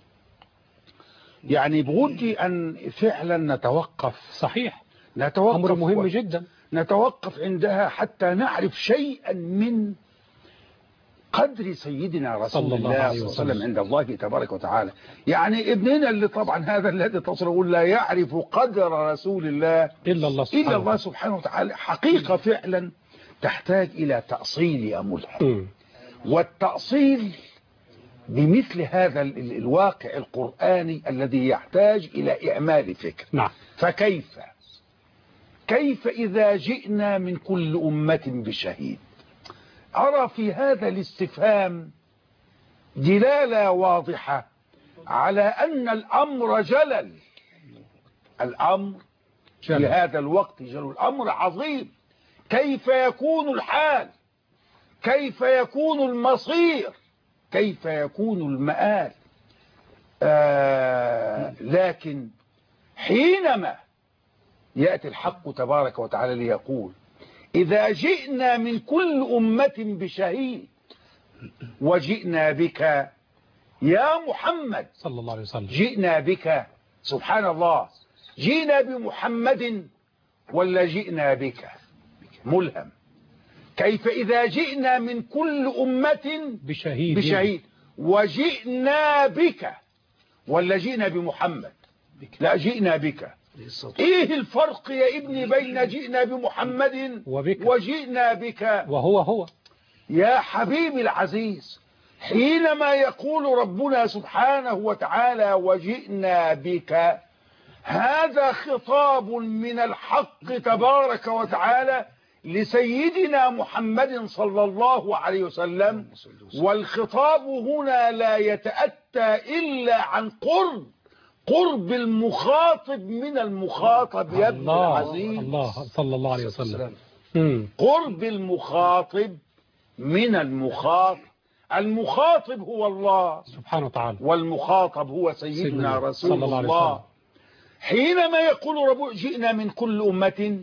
يعني بودي أن فعلا نتوقف. صحيح. نتوقف أمر مهم و... جدا. نتوقف عندها حتى نعرف شيئا من قدر سيدنا رسول الله, الله صلى الله عليه وسلم عند الله تبارك وتعالى. يعني ابننا اللي طبعا هذا الذي تصل يقول لا يعرف قدر رسول الله إلا الله سبحانه, إلا الله سبحانه وتعالى. حقيقة فعلا تحتاج إلى تأصيل يا ملحم. والتأصيل بمثل هذا ال- الواقع القرآني الذي يحتاج إلى إعمال فكر. نعم. فكيف كيف إذا جئنا من كل أمة بشهيد؟ أرى في هذا الاستفهام دلالة واضحة على أن الأمر جلل. الأمر في جلل. هذا الوقت جلل، الأمر عظيم. كيف يكون الحال؟ كيف يكون المصير؟ كيف يكون المآل؟ آه لكن حينما يأتي الحق تبارك وتعالى ليقول إذا جئنا من كل أمة بشهيد وجئنا بك يا محمد صلى الله عليه وسلم، جئنا بك، سبحان الله، جئنا بمحمد ولا جئنا بك؟ ملهم. كيف إذا جئنا من كل أمة بشهيد بشهيد وجئنا بك ولا جئنا بمحمد؟ لا، جئنا بك. ايه الفرق يا ابني بين جئنا بمحمد وبك وجئنا بك؟ وهو هو. يا حبيبي العزيز، حينما يقول ربنا سبحانه وتعالى وجئنا بك، هذا خطاب من الحق تبارك وتعالى لسيدنا محمد صلى الله عليه وسلم، والخطاب هنا لا يتأتى إلا عن قرب قرب المخاطب من المخاطب يا ابن الله العزيز. الله صلى الله عليه وسلم. مم. قرب المخاطب من المخاطب. المخاطب هو الله سبحانه وتعالى، والمخاطب هو سيدنا سيدنا رسول صلى الله عليه الله. وسلم. حينما يقول رب جئنا من كل أمة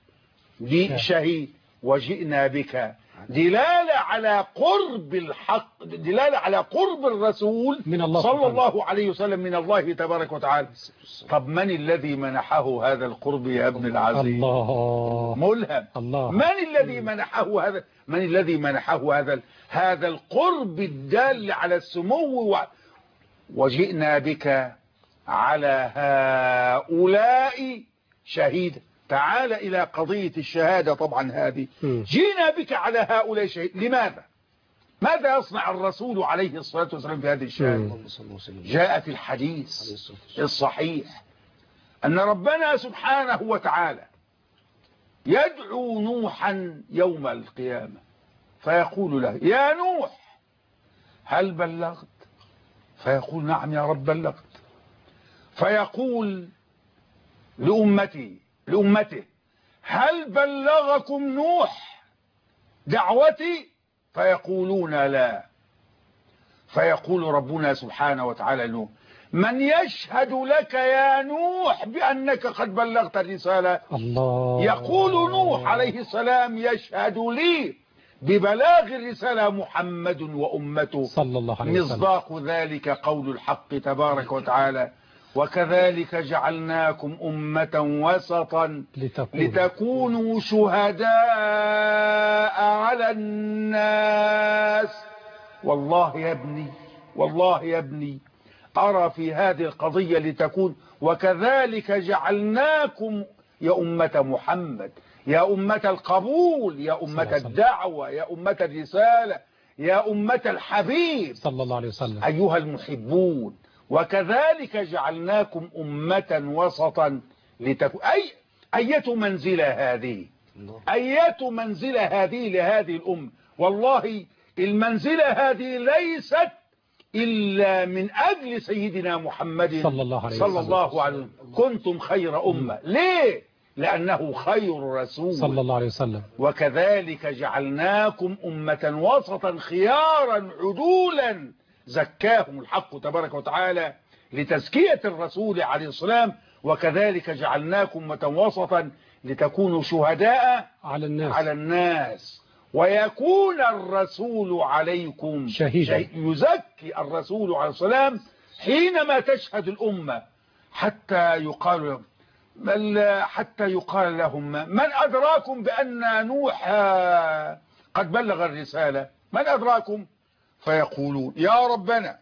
بشهيد وجئنا بك، دلالة على قرب الحق، دلالة على قرب الرسول من الله صلى سبحانه. الله عليه وسلم من الله تبارك وتعالى. طب من الذي منحه هذا القرب يا ابن العزيز؟ الله ملهم. الله. من الذي منحه هذا من الذي منحه هذا هذا القرب الدال على السمو و... وجئنا بك على هؤلاء شهيدا. تعال إلى قضية الشهادة. طبعا هذه م. جئنا بك على هؤلاء شهيدا. لماذا؟ ماذا يصنع الرسول عليه الصلاة والسلام في هذه الشهادة؟ جاء في الحديث الصحيح أن ربنا سبحانه وتعالى يدعو نوحا يوم القيامة فيقول له يا نوح هل بلغت؟ فيقول نعم يا رب بلغت. فيقول لأمتي لأمته هل بلغكم نوح دعوتي؟ فيقولون لا. فيقول ربنا سبحانه وتعالى له من يشهد لك يا نوح بأنك قد بلغت الرسالة؟ الله. يقول نوح عليه السلام يشهد لي ببلاغ الرسالة محمد وأمته صلى الله عليه وسلم. مصداق ذلك قول الحق تبارك وتعالى وكذلك جعلناكم أمة وسطا لتكونوا, لتكونوا شهداء على الناس. والله يا ابني والله يا ابني أرى في هذه القضية لتكون وكذلك جعلناكم يا أمة محمد، يا أمة القبول، يا أمة الدعوة، يا أمة الرسالة، يا أمة الحبيب صلى الله عليه وسلم. أيها المحبون وكذلك جعلناكم أمة وسطا لتكون أي أية منزلة هذه أية منزلة هذه لهذه الأمة. والله المنزلة هذه ليست إلا من أجل سيدنا محمد صلى الله عليه صلى الله عليه وسلم. كنتم خير أمة. ليه؟ لأنه خير رسول صلى الله عليه وسلم. وكذلك جعلناكم أمة وسطا خيارا عدولا زكاهم الحق تبارك وتعالى لتزكية الرسول عليه السلام. وكذلك جعلناكم أمة وسطا لتكونوا شهداء على الناس على الناس ويكون الرسول عليكم شهيدا. يزكي الرسول عليه السلام حينما تشهد الأمة حتى يقال حتى يقال لهم من أدراكم بأن نوح قد بلغ الرسالة؟ من أدراكم؟ فيقولون يا ربنا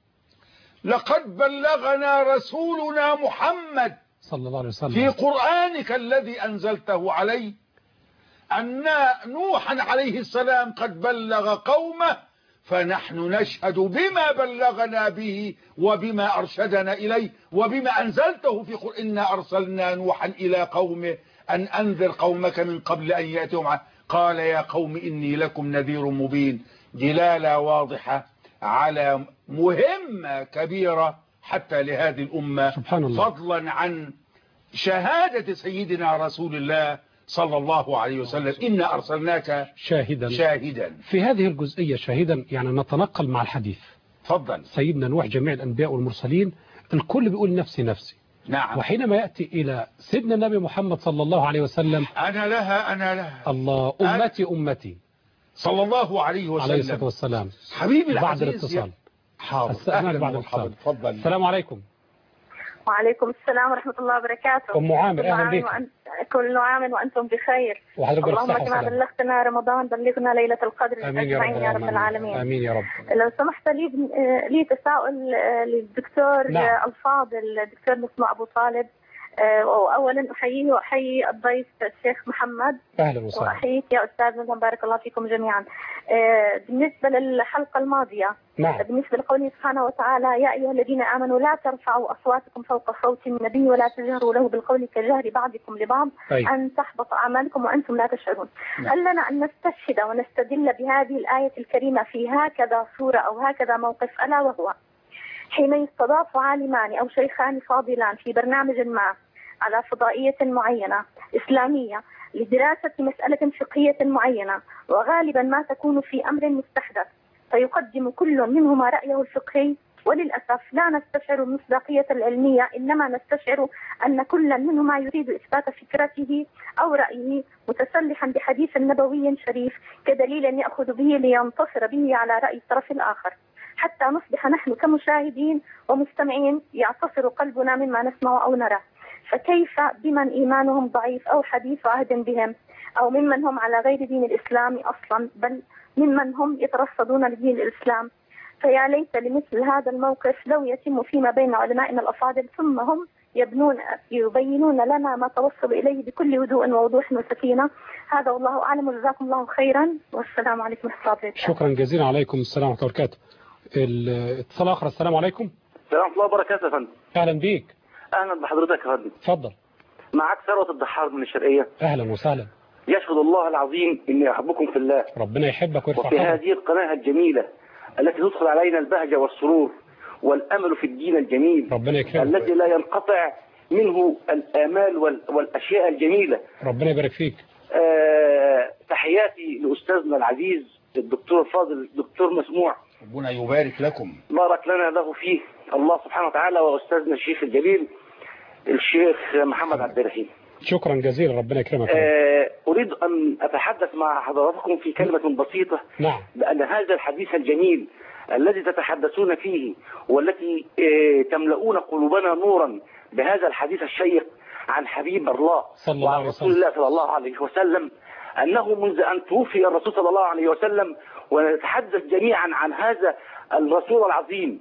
لقد بلغنا رسولنا محمد صلى الله عليه وسلم في قرآنك الذي أنزلته عليه أن نوحا عليه السلام قد بلغ قومه فنحن نشهد بما بلغنا به وبما أرشدنا إليه وبما أنزلته في قرآن. إنا أرسلنا نوحا إلى قومه أن أنذر قومك من قبل أن يأتيهم، قال يا قوم إني لكم نذير مبين. دلالة واضحة على مهمة كبيرة حتى لهذه الأمة، سبحان الله. فضلا عن شهادة سيدنا رسول الله صلى الله عليه وسلم إنا أرسلناك شاهدا شاهدا. في هذه الجزئية شاهدا، يعني نتنقل مع الحديث. تفضل. سيدنا نوح جميع الأنبياء والمرسلين الكل بيقول نفسي نفسي. نعم. وحينما يأتي إلى سيدنا النبي محمد صلى الله عليه وسلم أنا لها أنا لها الله أمتي أمتي صلى الله عليه وسلم عليه الصلاة والسلام. حبيبي بعد العزيز الاتصال. حاضر. أهلا بعد الاتصال. تفضل. السلام عليكم. وعليكم السلام ورحمة الله وبركاته. أم عامر كل أهلا عام بك. وأنت كل عام وأنتم بخير. وحضرتك اللهم بالصحة كما والسلامة. بلغتنا رمضان بلغنا ليلة القدر آمين يا رب أجمعين يا رب العالمين. آمين يا رب. لو سمحت لي لي تساؤل للدكتور نعم. الفاضل الدكتور مسمع أبو طالب. أولا أحييه وأحيي الضيف الشيخ محمد. أهلا وسهلا. وأحييك يا أستاذ، بارك الله فيكم جميعا. بالنسبة للحلقة الماضية، نعم. بالنسبة لقوله سبحانه وتعالى يا أيها الذين آمنوا لا ترفعوا أصواتكم فوق صوت النبي ولا تجهروا له بالقول كجهر بعضكم لبعض أي. أن تحبط أعمالكم وأنتم لا تشعرون. نعم. هل لنا أن نستشهد ونستدل بهذه الآية الكريمة في هكذا صورة أو هكذا موقف، ألا وهو حين يستضاف عالمان أو شيخان فاضلان في برنامج ما على فضائية معينة إسلامية لدراسة مسألة فقهية معينة، وغالبا ما تكون في أمر مستحدث، فيقدم كل منهما رأيه الفقهي، وللأسف لا نستشعر المصداقية العلمية، إنما نستشعر أن كل منهما يريد إثبات فكرته أو رأيه متسلحا بحديث نبوي شريف كدليل يأخذ به لينتصر به على رأي الطرف الآخر، حتى نصبح نحن كمشاهدين ومستمعين يعتصر قلبنا مما نسمع أو نرى. فكيف بمن إيمانهم ضعيف أو حديث عهد بهم، أو ممن هم على غير دين الإسلام أصلا، بل ممن هم يترصدون لدين الإسلام؟ فيا ليت لمثل هذا الموقف لو يتم فيما بين علمائنا الأفاضل، ثم هم يبنون يبينون لنا ما توصلوا إليه بكل هدوء ووضوح وسكينة. هذا والله أعلم، وجزاكم الله خيرا، والسلام عليكم ورحمة الله وبركاته. شكرا جزيلا. عليكم السلام ورحمة الله وبركاته. الاتصال آخر. السلام عليكم. السلام ورحمة الله وبركاته يا فندم. أهلا بيك. أهلا بحضرتك يا فندم. اتفضل. معك ثروت الضحار من الشرقية. أهلا وسهلا. يشهد الله العظيم إني أحبكم في الله. ربنا يحبك ويرفع وفي قدرك. هذه القناة الجميلة التي تدخل علينا البهجة والسرور والأمل في الدين الجميل، ربنا يكرمك. الذي لا ينقطع منه الآمال وال... والأشياء الجميلة. ربنا يبارك فيك. أه... تحياتي لأستاذنا العزيز الدكتور الفاضل الدكتور مسموع، ربنا يبارك لكم. بارك لنا له فيه الله سبحانه وتعالى، وأستاذنا الشيخ الجليل الشيخ محمد عبد الرحيم. شكرا جزيلا. ربنا يكرمك. أه... أريد أن أتحدث مع حضراتكم في كلمة بسيطة. نعم. بأن هذا الحديث الجميل الذي تتحدثون فيه والتي أه... تملؤون قلوبنا نورا بهذا الحديث الشيق عن حبيب الله صلى الله عليه رسول وسلم. الله صلى الله عليه وسلم، أنه منذ أن توفي الرسول صلى الله عليه وسلم ونتحدث جميعا عن هذا الرسول العظيم،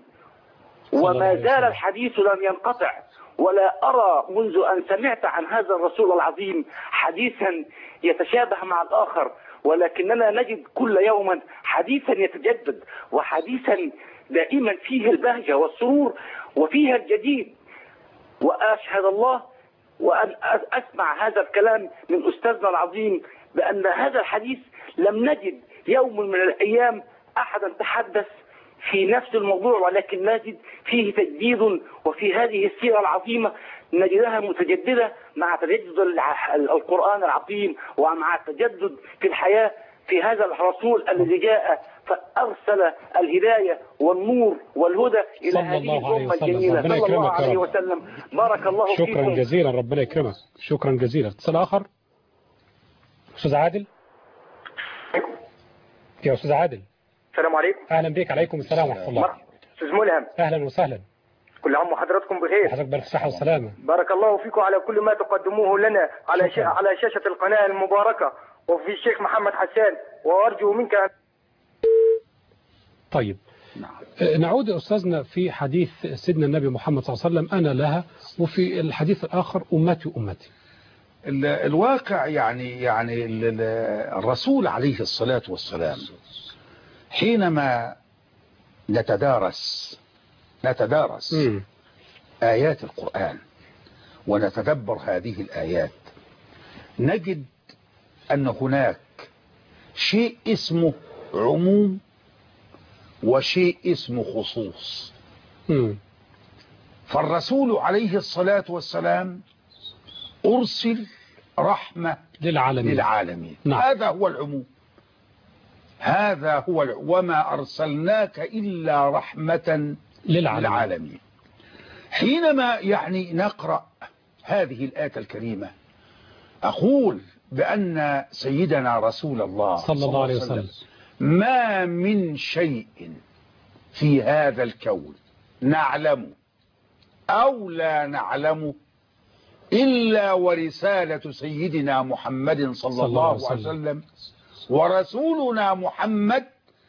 وما زال الحديث لم ينقطع، ولا أرى منذ أن سمعت عن هذا الرسول العظيم حديثا يتشابه مع الآخر، ولكننا نجد كل يوم حديثا يتجدد، وحديثا دائما فيه البهجة والسرور وفيها الجديد. وأشهد الله وأن أسمع هذا الكلام من أستاذنا العظيم بأن هذا الحديث لم نجد يوم من الأيام أحدا تحدث في نفس الموضوع، ولكن نجد فيه تجديد، وفي هذه السيرة العظيمة نجدها متجددة مع تجدد القرآن العظيم ومع التجدد في الحياة في هذا الرسول الذي جاء فأرسل الهداية والنور والهدى إلى هذه الأمة الجميلة صلى الله عليه وسلم. بارك الله شكرا فيكم. شكرا جزيلا. ربنا يكرمك. شكرا جزيلا. اتصال آخر. أستاذ عادل. يا أستاذ عادل. السلام عليكم. أهلا بك. عليكم السلام ورحمة الله. أستاذ ملهم. أهلا وسهلا. كل عام وحضراتكم بخير. حضرتك بالف صحة والسلامة. بارك الله فيكم على كل ما تقدموه لنا على شا... على شاشة القناة المباركة وفي الشيخ محمد حسان، وأرجو منك أن... طيب نعود أستاذنا في حديث سيدنا النبي محمد صلى الله عليه وسلم أنا لها، وفي الحديث الآخر أمتي أمتي. الواقع يعني يعني الرسول عليه الصلاة والسلام حينما نتدارس نتدارس م. آيات القرآن ونتدبر هذه الآيات نجد أن هناك شيء اسمه عموم وشيء اسمه خصوص. م. فالرسول عليه الصلاة والسلام أرسل رحمة للعالمين, للعالمين. نعم. هذا هو العموم، هذا هو العموم. وما أرسلناك إلا رحمة للعالمين. للعالمين. حينما يعني نقرأ هذه الآية الكريمة أقول بأن سيدنا رسول الله صلى الله عليه وسلم ما من شيء في هذا الكون نعلمه أو لا نعلمه إلا ورسالة سيدنا محمد صلى الله عليه وسلم ورسولنا محمد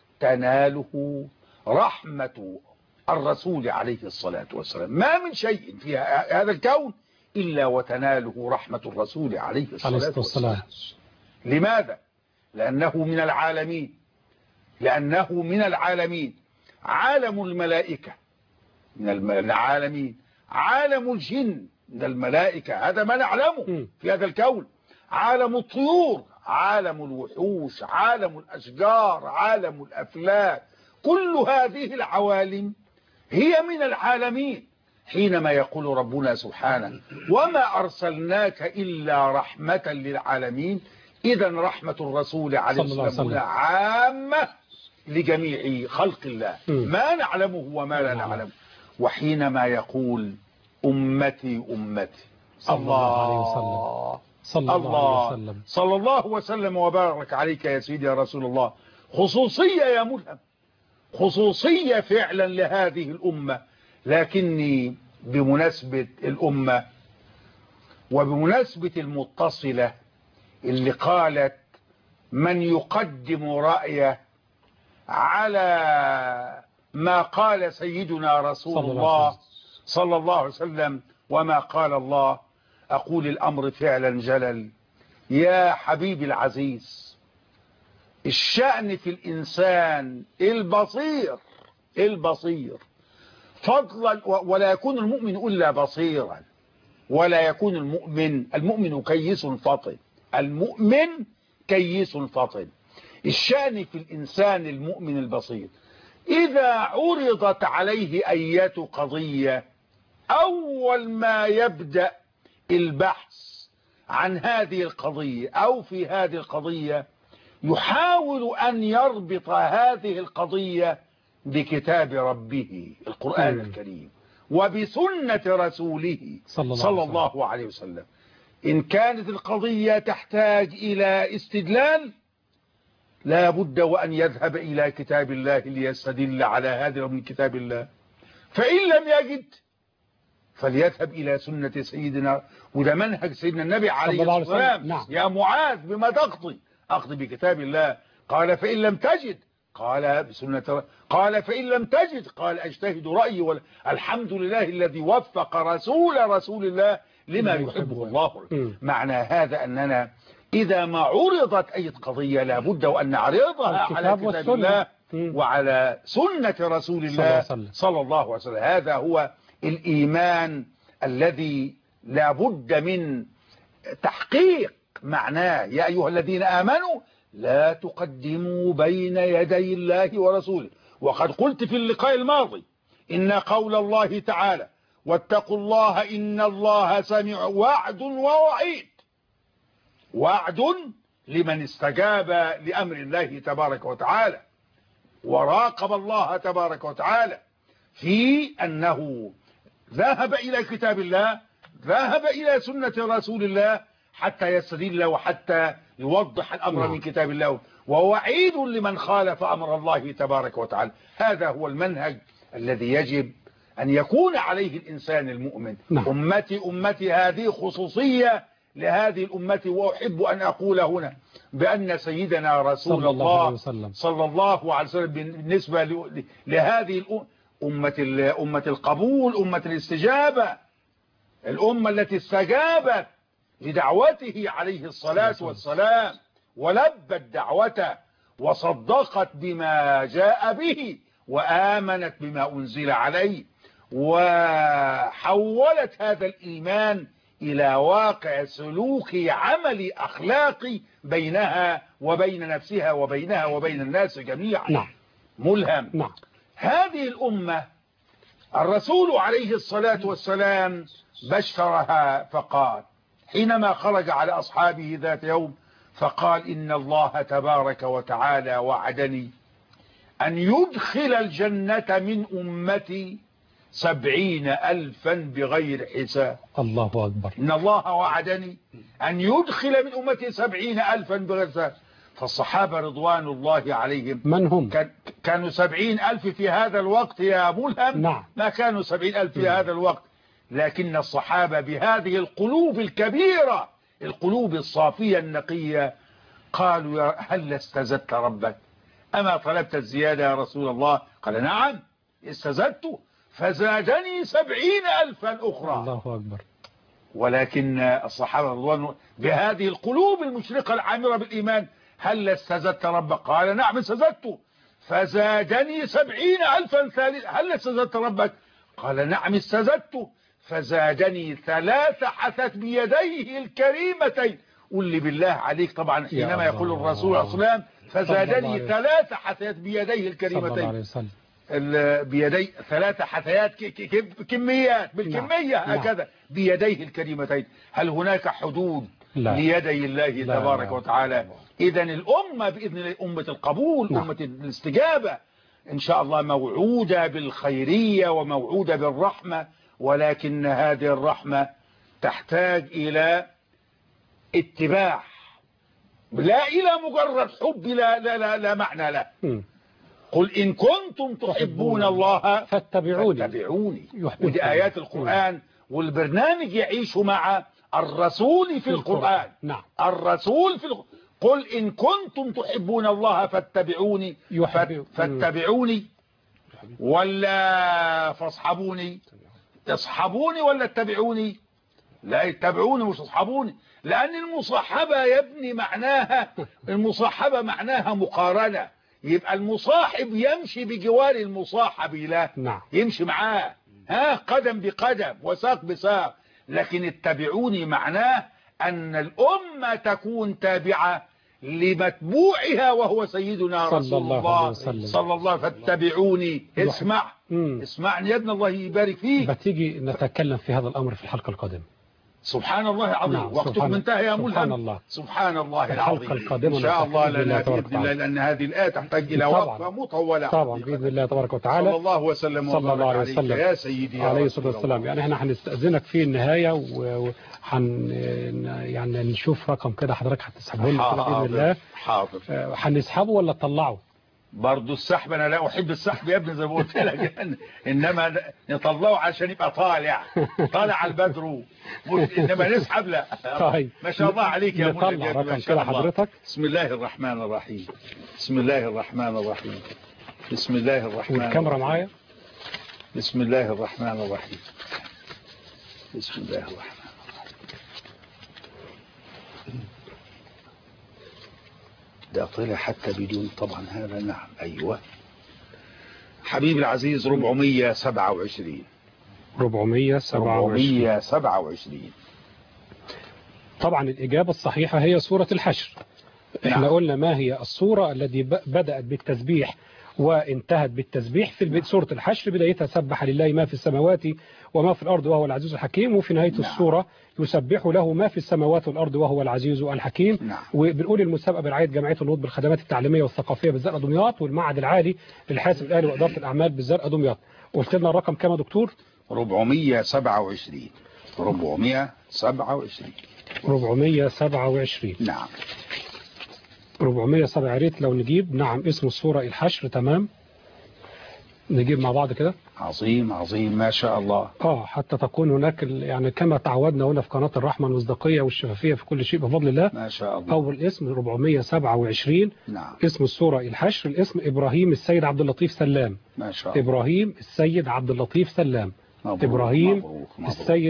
تناله رحمة الرسول عليه الصلاة والسلام. ما من شيء في هذا الكون إلا وتناله رحمة الرسول عليه الصلاة والسلام. لماذا؟ لأنه من العالمين، لأنه من العالمين. عالم الملائكة من العالمين، عالم الجن من الملائكة، هذا ما نعلمه في هذا الكون. عالم الطيور، عالم الوحوش، عالم الأشجار، عالم الأفلاك، كل هذه العوالم هي من العالمين. حينما يقول ربنا سبحانه وما أرسلناك إلا رحمة للعالمين، إذن رحمة الرسول عليه الصلاة والسلام عامة لجميع خلق الله، ما نعلمه وما لا نعلمه. وحينما يقول أمتي أمتي صلى الله عليه وسلم صلى الله عليه وسلم صلى الله وسلم وبارك عليك يا سيدي يا رسول الله، خصوصية يا ملهم، خصوصية فعلا لهذه الأمة. لكني بمناسبة الأمة وبمناسبة المتصلة اللي قالت من يقدم رأيه على ما قال سيدنا رسول الله صلى الله عليه وسلم وما قال الله، أقول الأمر فعلا جلل. يا حبيبي العزيز، الشأن في الإنسان البصير البصير فضلا، ولا يكون المؤمن إلا بصيرا، ولا يكون المؤمن المؤمن كيس فطن، المؤمن كيس فطن. الشأن في الإنسان المؤمن البصير إذا عرضت عليه أية قضية، أول ما يبدأ البحث عن هذه القضية أو في هذه القضية يحاول أن يربط هذه القضية بكتاب ربه القرآن الكريم وبسنة رسوله صلى, صلى الله عليه وسلم. إن كانت القضية تحتاج إلى استدلال لا بد وأن يذهب إلى كتاب الله ليستدل على هذا من كتاب الله، فإن لم يجد فليذهب إلى سنة سيدنا، وده منهج سيدنا النبي عليه الصلاة والسلام. نعم. يا معاذ بما تقضي؟ أقضي بكتاب الله. قال فإن لم تجد قال بسنة، قال فإن لم تجد قال أجتهد رأيي ولا. الحمد لله الذي وفق رسول رسول الله لما يحبه الله. معنى هذا أننا إذا ما عرضت أي قضية لابد وأن نعرضها على كتاب الله وعلى سنة رسول الله صلى الله عليه وسلم. هذا هو الإيمان الذي لابد من تحقيق معناه. يا أيها الذين آمنوا لا تقدموا بين يدي الله ورسوله. وقد قلت في اللقاء الماضي إن قول الله تعالى واتقوا الله إن الله سميع وعد ووعيد، وعد لمن استجاب لأمر الله تبارك وتعالى وراقب الله تبارك وتعالى في أنه ذهب إلى كتاب الله، ذهب إلى سنة رسول الله حتى يستدل وحتى يوضح الأمر من كتاب الله، ووعيد لمن خالف أمر الله تبارك وتعالى. هذا هو المنهج الذي يجب أن يكون عليه الإنسان المؤمن. نعم. أمتي أمتي هذه خصوصية لهذه الأمة. وأحب أن أقول هنا بأن سيدنا رسول صلى الله, الله صلى الله عليه وسلم بالنسبة لهذه الأمة أمة, أمة القبول، أمة الاستجابة، الأمة التي استجابت لدعوته عليه الصلاة والسلام ولبت دعوته وصدقت بما جاء به وآمنت بما أنزل عليه وحولت هذا الإيمان إلى واقع سلوكي عملي أخلاقي بينها وبين نفسها وبينها وبين الناس جميعا. نعم. ملهم. نعم. هذه الأمة الرسول عليه الصلاة والسلام بشرها فقال حينما خرج على أصحابه ذات يوم فقال إن الله تبارك وتعالى وعدني أن يدخل الجنة من أمتي سبعين ألفا بغير حساب. الله أكبر. إن الله وعدني أن يدخل من أمتي سبعين ألفا بغير حساب. فالصحابة رضوان الله عليهم من هم؟ كان كانوا سبعين ألف في هذا الوقت يا ملهم. نعم. ما كانوا سبعين ألف في هذا الوقت، لكن الصحابة بهذه القلوب الكبيرة القلوب الصافية النقية قالوا هل استزدت ربك؟ أما طلبت الزيادة يا رسول الله؟ قال نعم استزدت فزادني سبعين ألفا أخرى. الله أكبر. ولكن الصحابة رضوان بهذه القلوب المشرقة العامرة بالإيمان هل استزدت ربك؟ قال نعم استزدت فزادني سبعين ألفا ثالث. هل استزدت ربك؟ قال نعم استزدت فزادني ثلاث حثت بيديه الكريمتين. قل لي بالله عليك طبعا حينما يقول الرسول عليه الصلاة والسلام فزادني ثلاث حثيات بيديه الكريمتين بيدي ثلاث حثيات كميات بالكمية هكذا بيديه الكريمتين. هل هناك حدود لا. ليدي الله لا تبارك لا. وتعالى؟ إذن الأمة بإذن الله أمة القبول لا. أمة الاستجابة إن شاء الله موعودة بالخيرية وموعودة بالرحمة، ولكن هذه الرحمة تحتاج إلى اتباع لا إلى مجرد حب لا, لا, لا, لا معنى له. م. قل إن كنتم تحبون الله فاتبعوني, فاتبعوني. ودي آيات القرآن والبرنامج يعيش مع الرسول في القرآن. نعم. الرسول في القرآن. قل إن كنتم تحبون الله فاتبعوني فاتبعوني ولا فاصحبوني. تصحبوني ولا اتبعوني؟ لا اتبعوني مش تصحبوني، لأن المصاحبة يا ابني معناها المصاحبة معناها مقارنة. يبقى المصاحب يمشي بجوار المصاحب له. نعم. يمشي معاه ها قدم بقدم وساق بساق. لكن اتبعوني معناه أن الأمة تكون تابعة لمتبوعها وهو سيدنا صلى رسول الله الله وسلم. صلى الله. فاتبعوني. اسمع مم. اسمعني يا ابن الله يبارك فيك. بتيجي نتكلم في هذا الأمر في الحلقة القادمة. سبحان الله العظيم. نعم. وقتكم انتهى يا ملهم. سبحان الله. سبحان الله العظيم. الحلقة القادمة إن شاء الله لنا بإذن الله، لأن هذه الآية تحتاج إلى وقفة مطولة طبعا بإذن الله تبارك وتعالى. صلى الله وسلم وبارك عليك يا سيدي عليه الصلاة والسلام. يعني احنا هنستأذنك في النهاية وحن يعني نشوف رقم كده حضرتك هتسحبه لنا بإذن الله. حاضر. هنسحبه ولا تطلعه؟ برضه السحب انا لا احب السحب يا ابني زي ما قلت لك، انما نطلعه عشان يبقى طالع طالع على البدر، انما نسحب لا. طيب ما شاء الله عليك يا نطلع رقم كده حضرتك. بسم الله الرحمن الرحيم. بسم الله الرحمن الرحيم. بسم الله الرحمن الرحيم. والكاميرا معايا. بسم الله الرحمن الرحيم. بسم الله الرحمن الرحيم. ده طلع حتى بدون طبعا هذا. نعم أيوة حبيبي العزيز أربعمية وسبعة وعشرين. أربعمية وسبعة وعشرين. طبعا الإجابة الصحيحة هي سورة الحشر. احنا نعم. قلنا ما هي السورة التي بدأت بالتسبيح وانتهت بالتسبيح. في سورة الحشر بدايتها سبح لله ما في السماوات وما في الأرض وهو العزيز الحكيم، وفي نهاية نعم. السورة يسبح له ما في السماوات والأرض وهو العزيز الحكيم. نعم. وبنقول المسابقة برعاية جمعية النهوض بالخدمات التعليمية والثقافية بالزرقاء دمياط والمعهد العالي للحاسب الآلي وإدارة الأعمال بالزرقاء دمياط. قلت لنا الرقم كام يا دكتور؟ أربعمية وسبعة وعشرين. أربعمية وسبعة وعشرين. أربعمية وسبعة وعشرين. نعم. أربعمية وسبعة. يا ريت لو نجيب نعم اسم السورة الحشر. تمام نجيب مع بعض كده. عظيم عظيم ما شاء الله. اه حتى تكون هناك يعني كما تعودنا هنا في قناة الرحمة المصداقية والشفافية في كل شيء بفضل الله. ما شاء الله. أول اسم أربعمية وسبعة وعشرين. نعم. اسم السورة الحشر. الاسم إبراهيم السيد عبد اللطيف سلام. ما شاء الله. إبراهيم السيد عبد اللطيف سلام. مبروك. إبراهيم مبروك. مبروك. السيد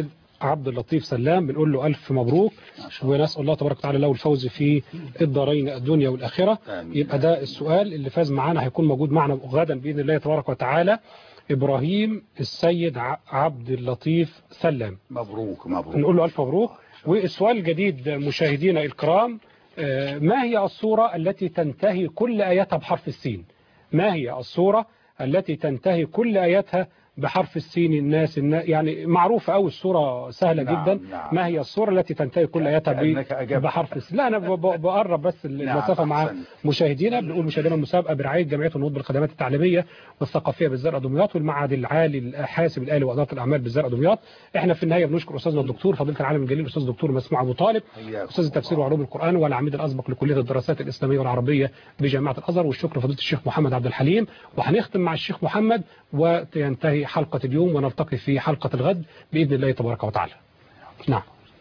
عبد اللطيف سلام بنقول له ألف مبروك، ونسأل الله تبارك وتعالى له الفوز في الدارين الدنيا والآخرة. يبقى ده السؤال اللي فاز معانا، هيكون موجود معنا غدا بإذن الله تبارك وتعالى. إبراهيم السيد عبد اللطيف سلام، مبروك مبروك، نقول له ألف مبروك. والسؤال الجديد مشاهدينا الكرام، ما هي الصورة التي تنتهي كل آياتها بحرف السين؟ ما هي الصورة التي تنتهي كل آياتها بحرف السين؟ الناس يعني معروفة أو الصورة سهلة نعم جدا. نعم. ما هي الصورة التي تنتهي كل آياتها بحرف السين؟ لا أنا بقرب بس المسافة نعم مع مشاهدينا. بنقول مشاهدينا المسابقة برعاية جمعية النهوض بالخدمات التعليمية والثقافية بالزرقاء دمياط والمعهد العالي الحاسب الآلي وإدارة الأعمال بالزرقاء دمياط. احنا في النهاية بنشكر أستاذنا الدكتور فضيلة العالم الجليل الأستاذ الدكتور مسموع أبو طالب، أستاذ التفسير وعلوم القرآن والعميد الأسبق لكلية الدراسات الإسلامية والعربية بجامعة الأزهر، والشكر لفضيلة الشيخ محمد عبد الحليم. وهنختم مع الشيخ محمد وتنتهي حلقة اليوم، ونلتقي في حلقة الغد بإذن الله تبارك وتعالى. نعم.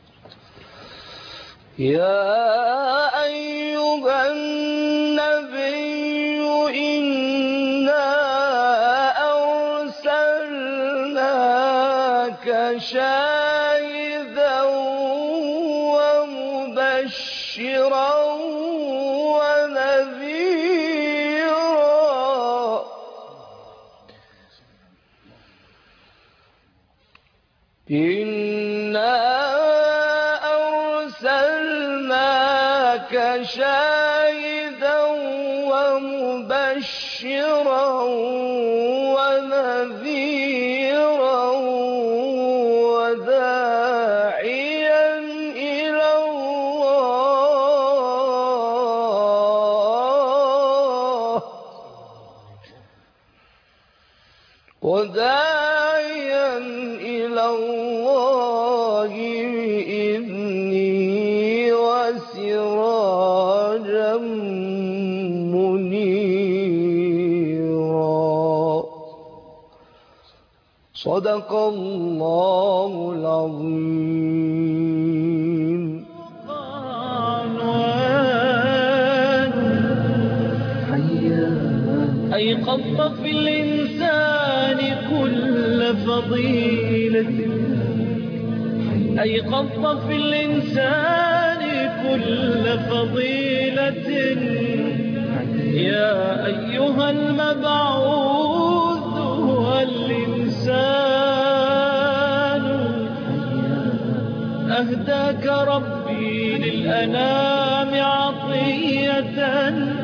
يا أيها النبي إنا أرسلناك شاهدا ومبشرا ونذيرا. إنا أرسلناك شاهدا ومبشرا ونذيرا وداعيا إلى الله وداعيا إلى الله بإذنه وسراجا منيرا. صدق الله العظيم. أيقظت في الإنسان كل فضيلة، أيقظت في الإنسان كل فضيلة، يا أيها المبعوث هو الإنسان، أهداك ربي للأنام عطية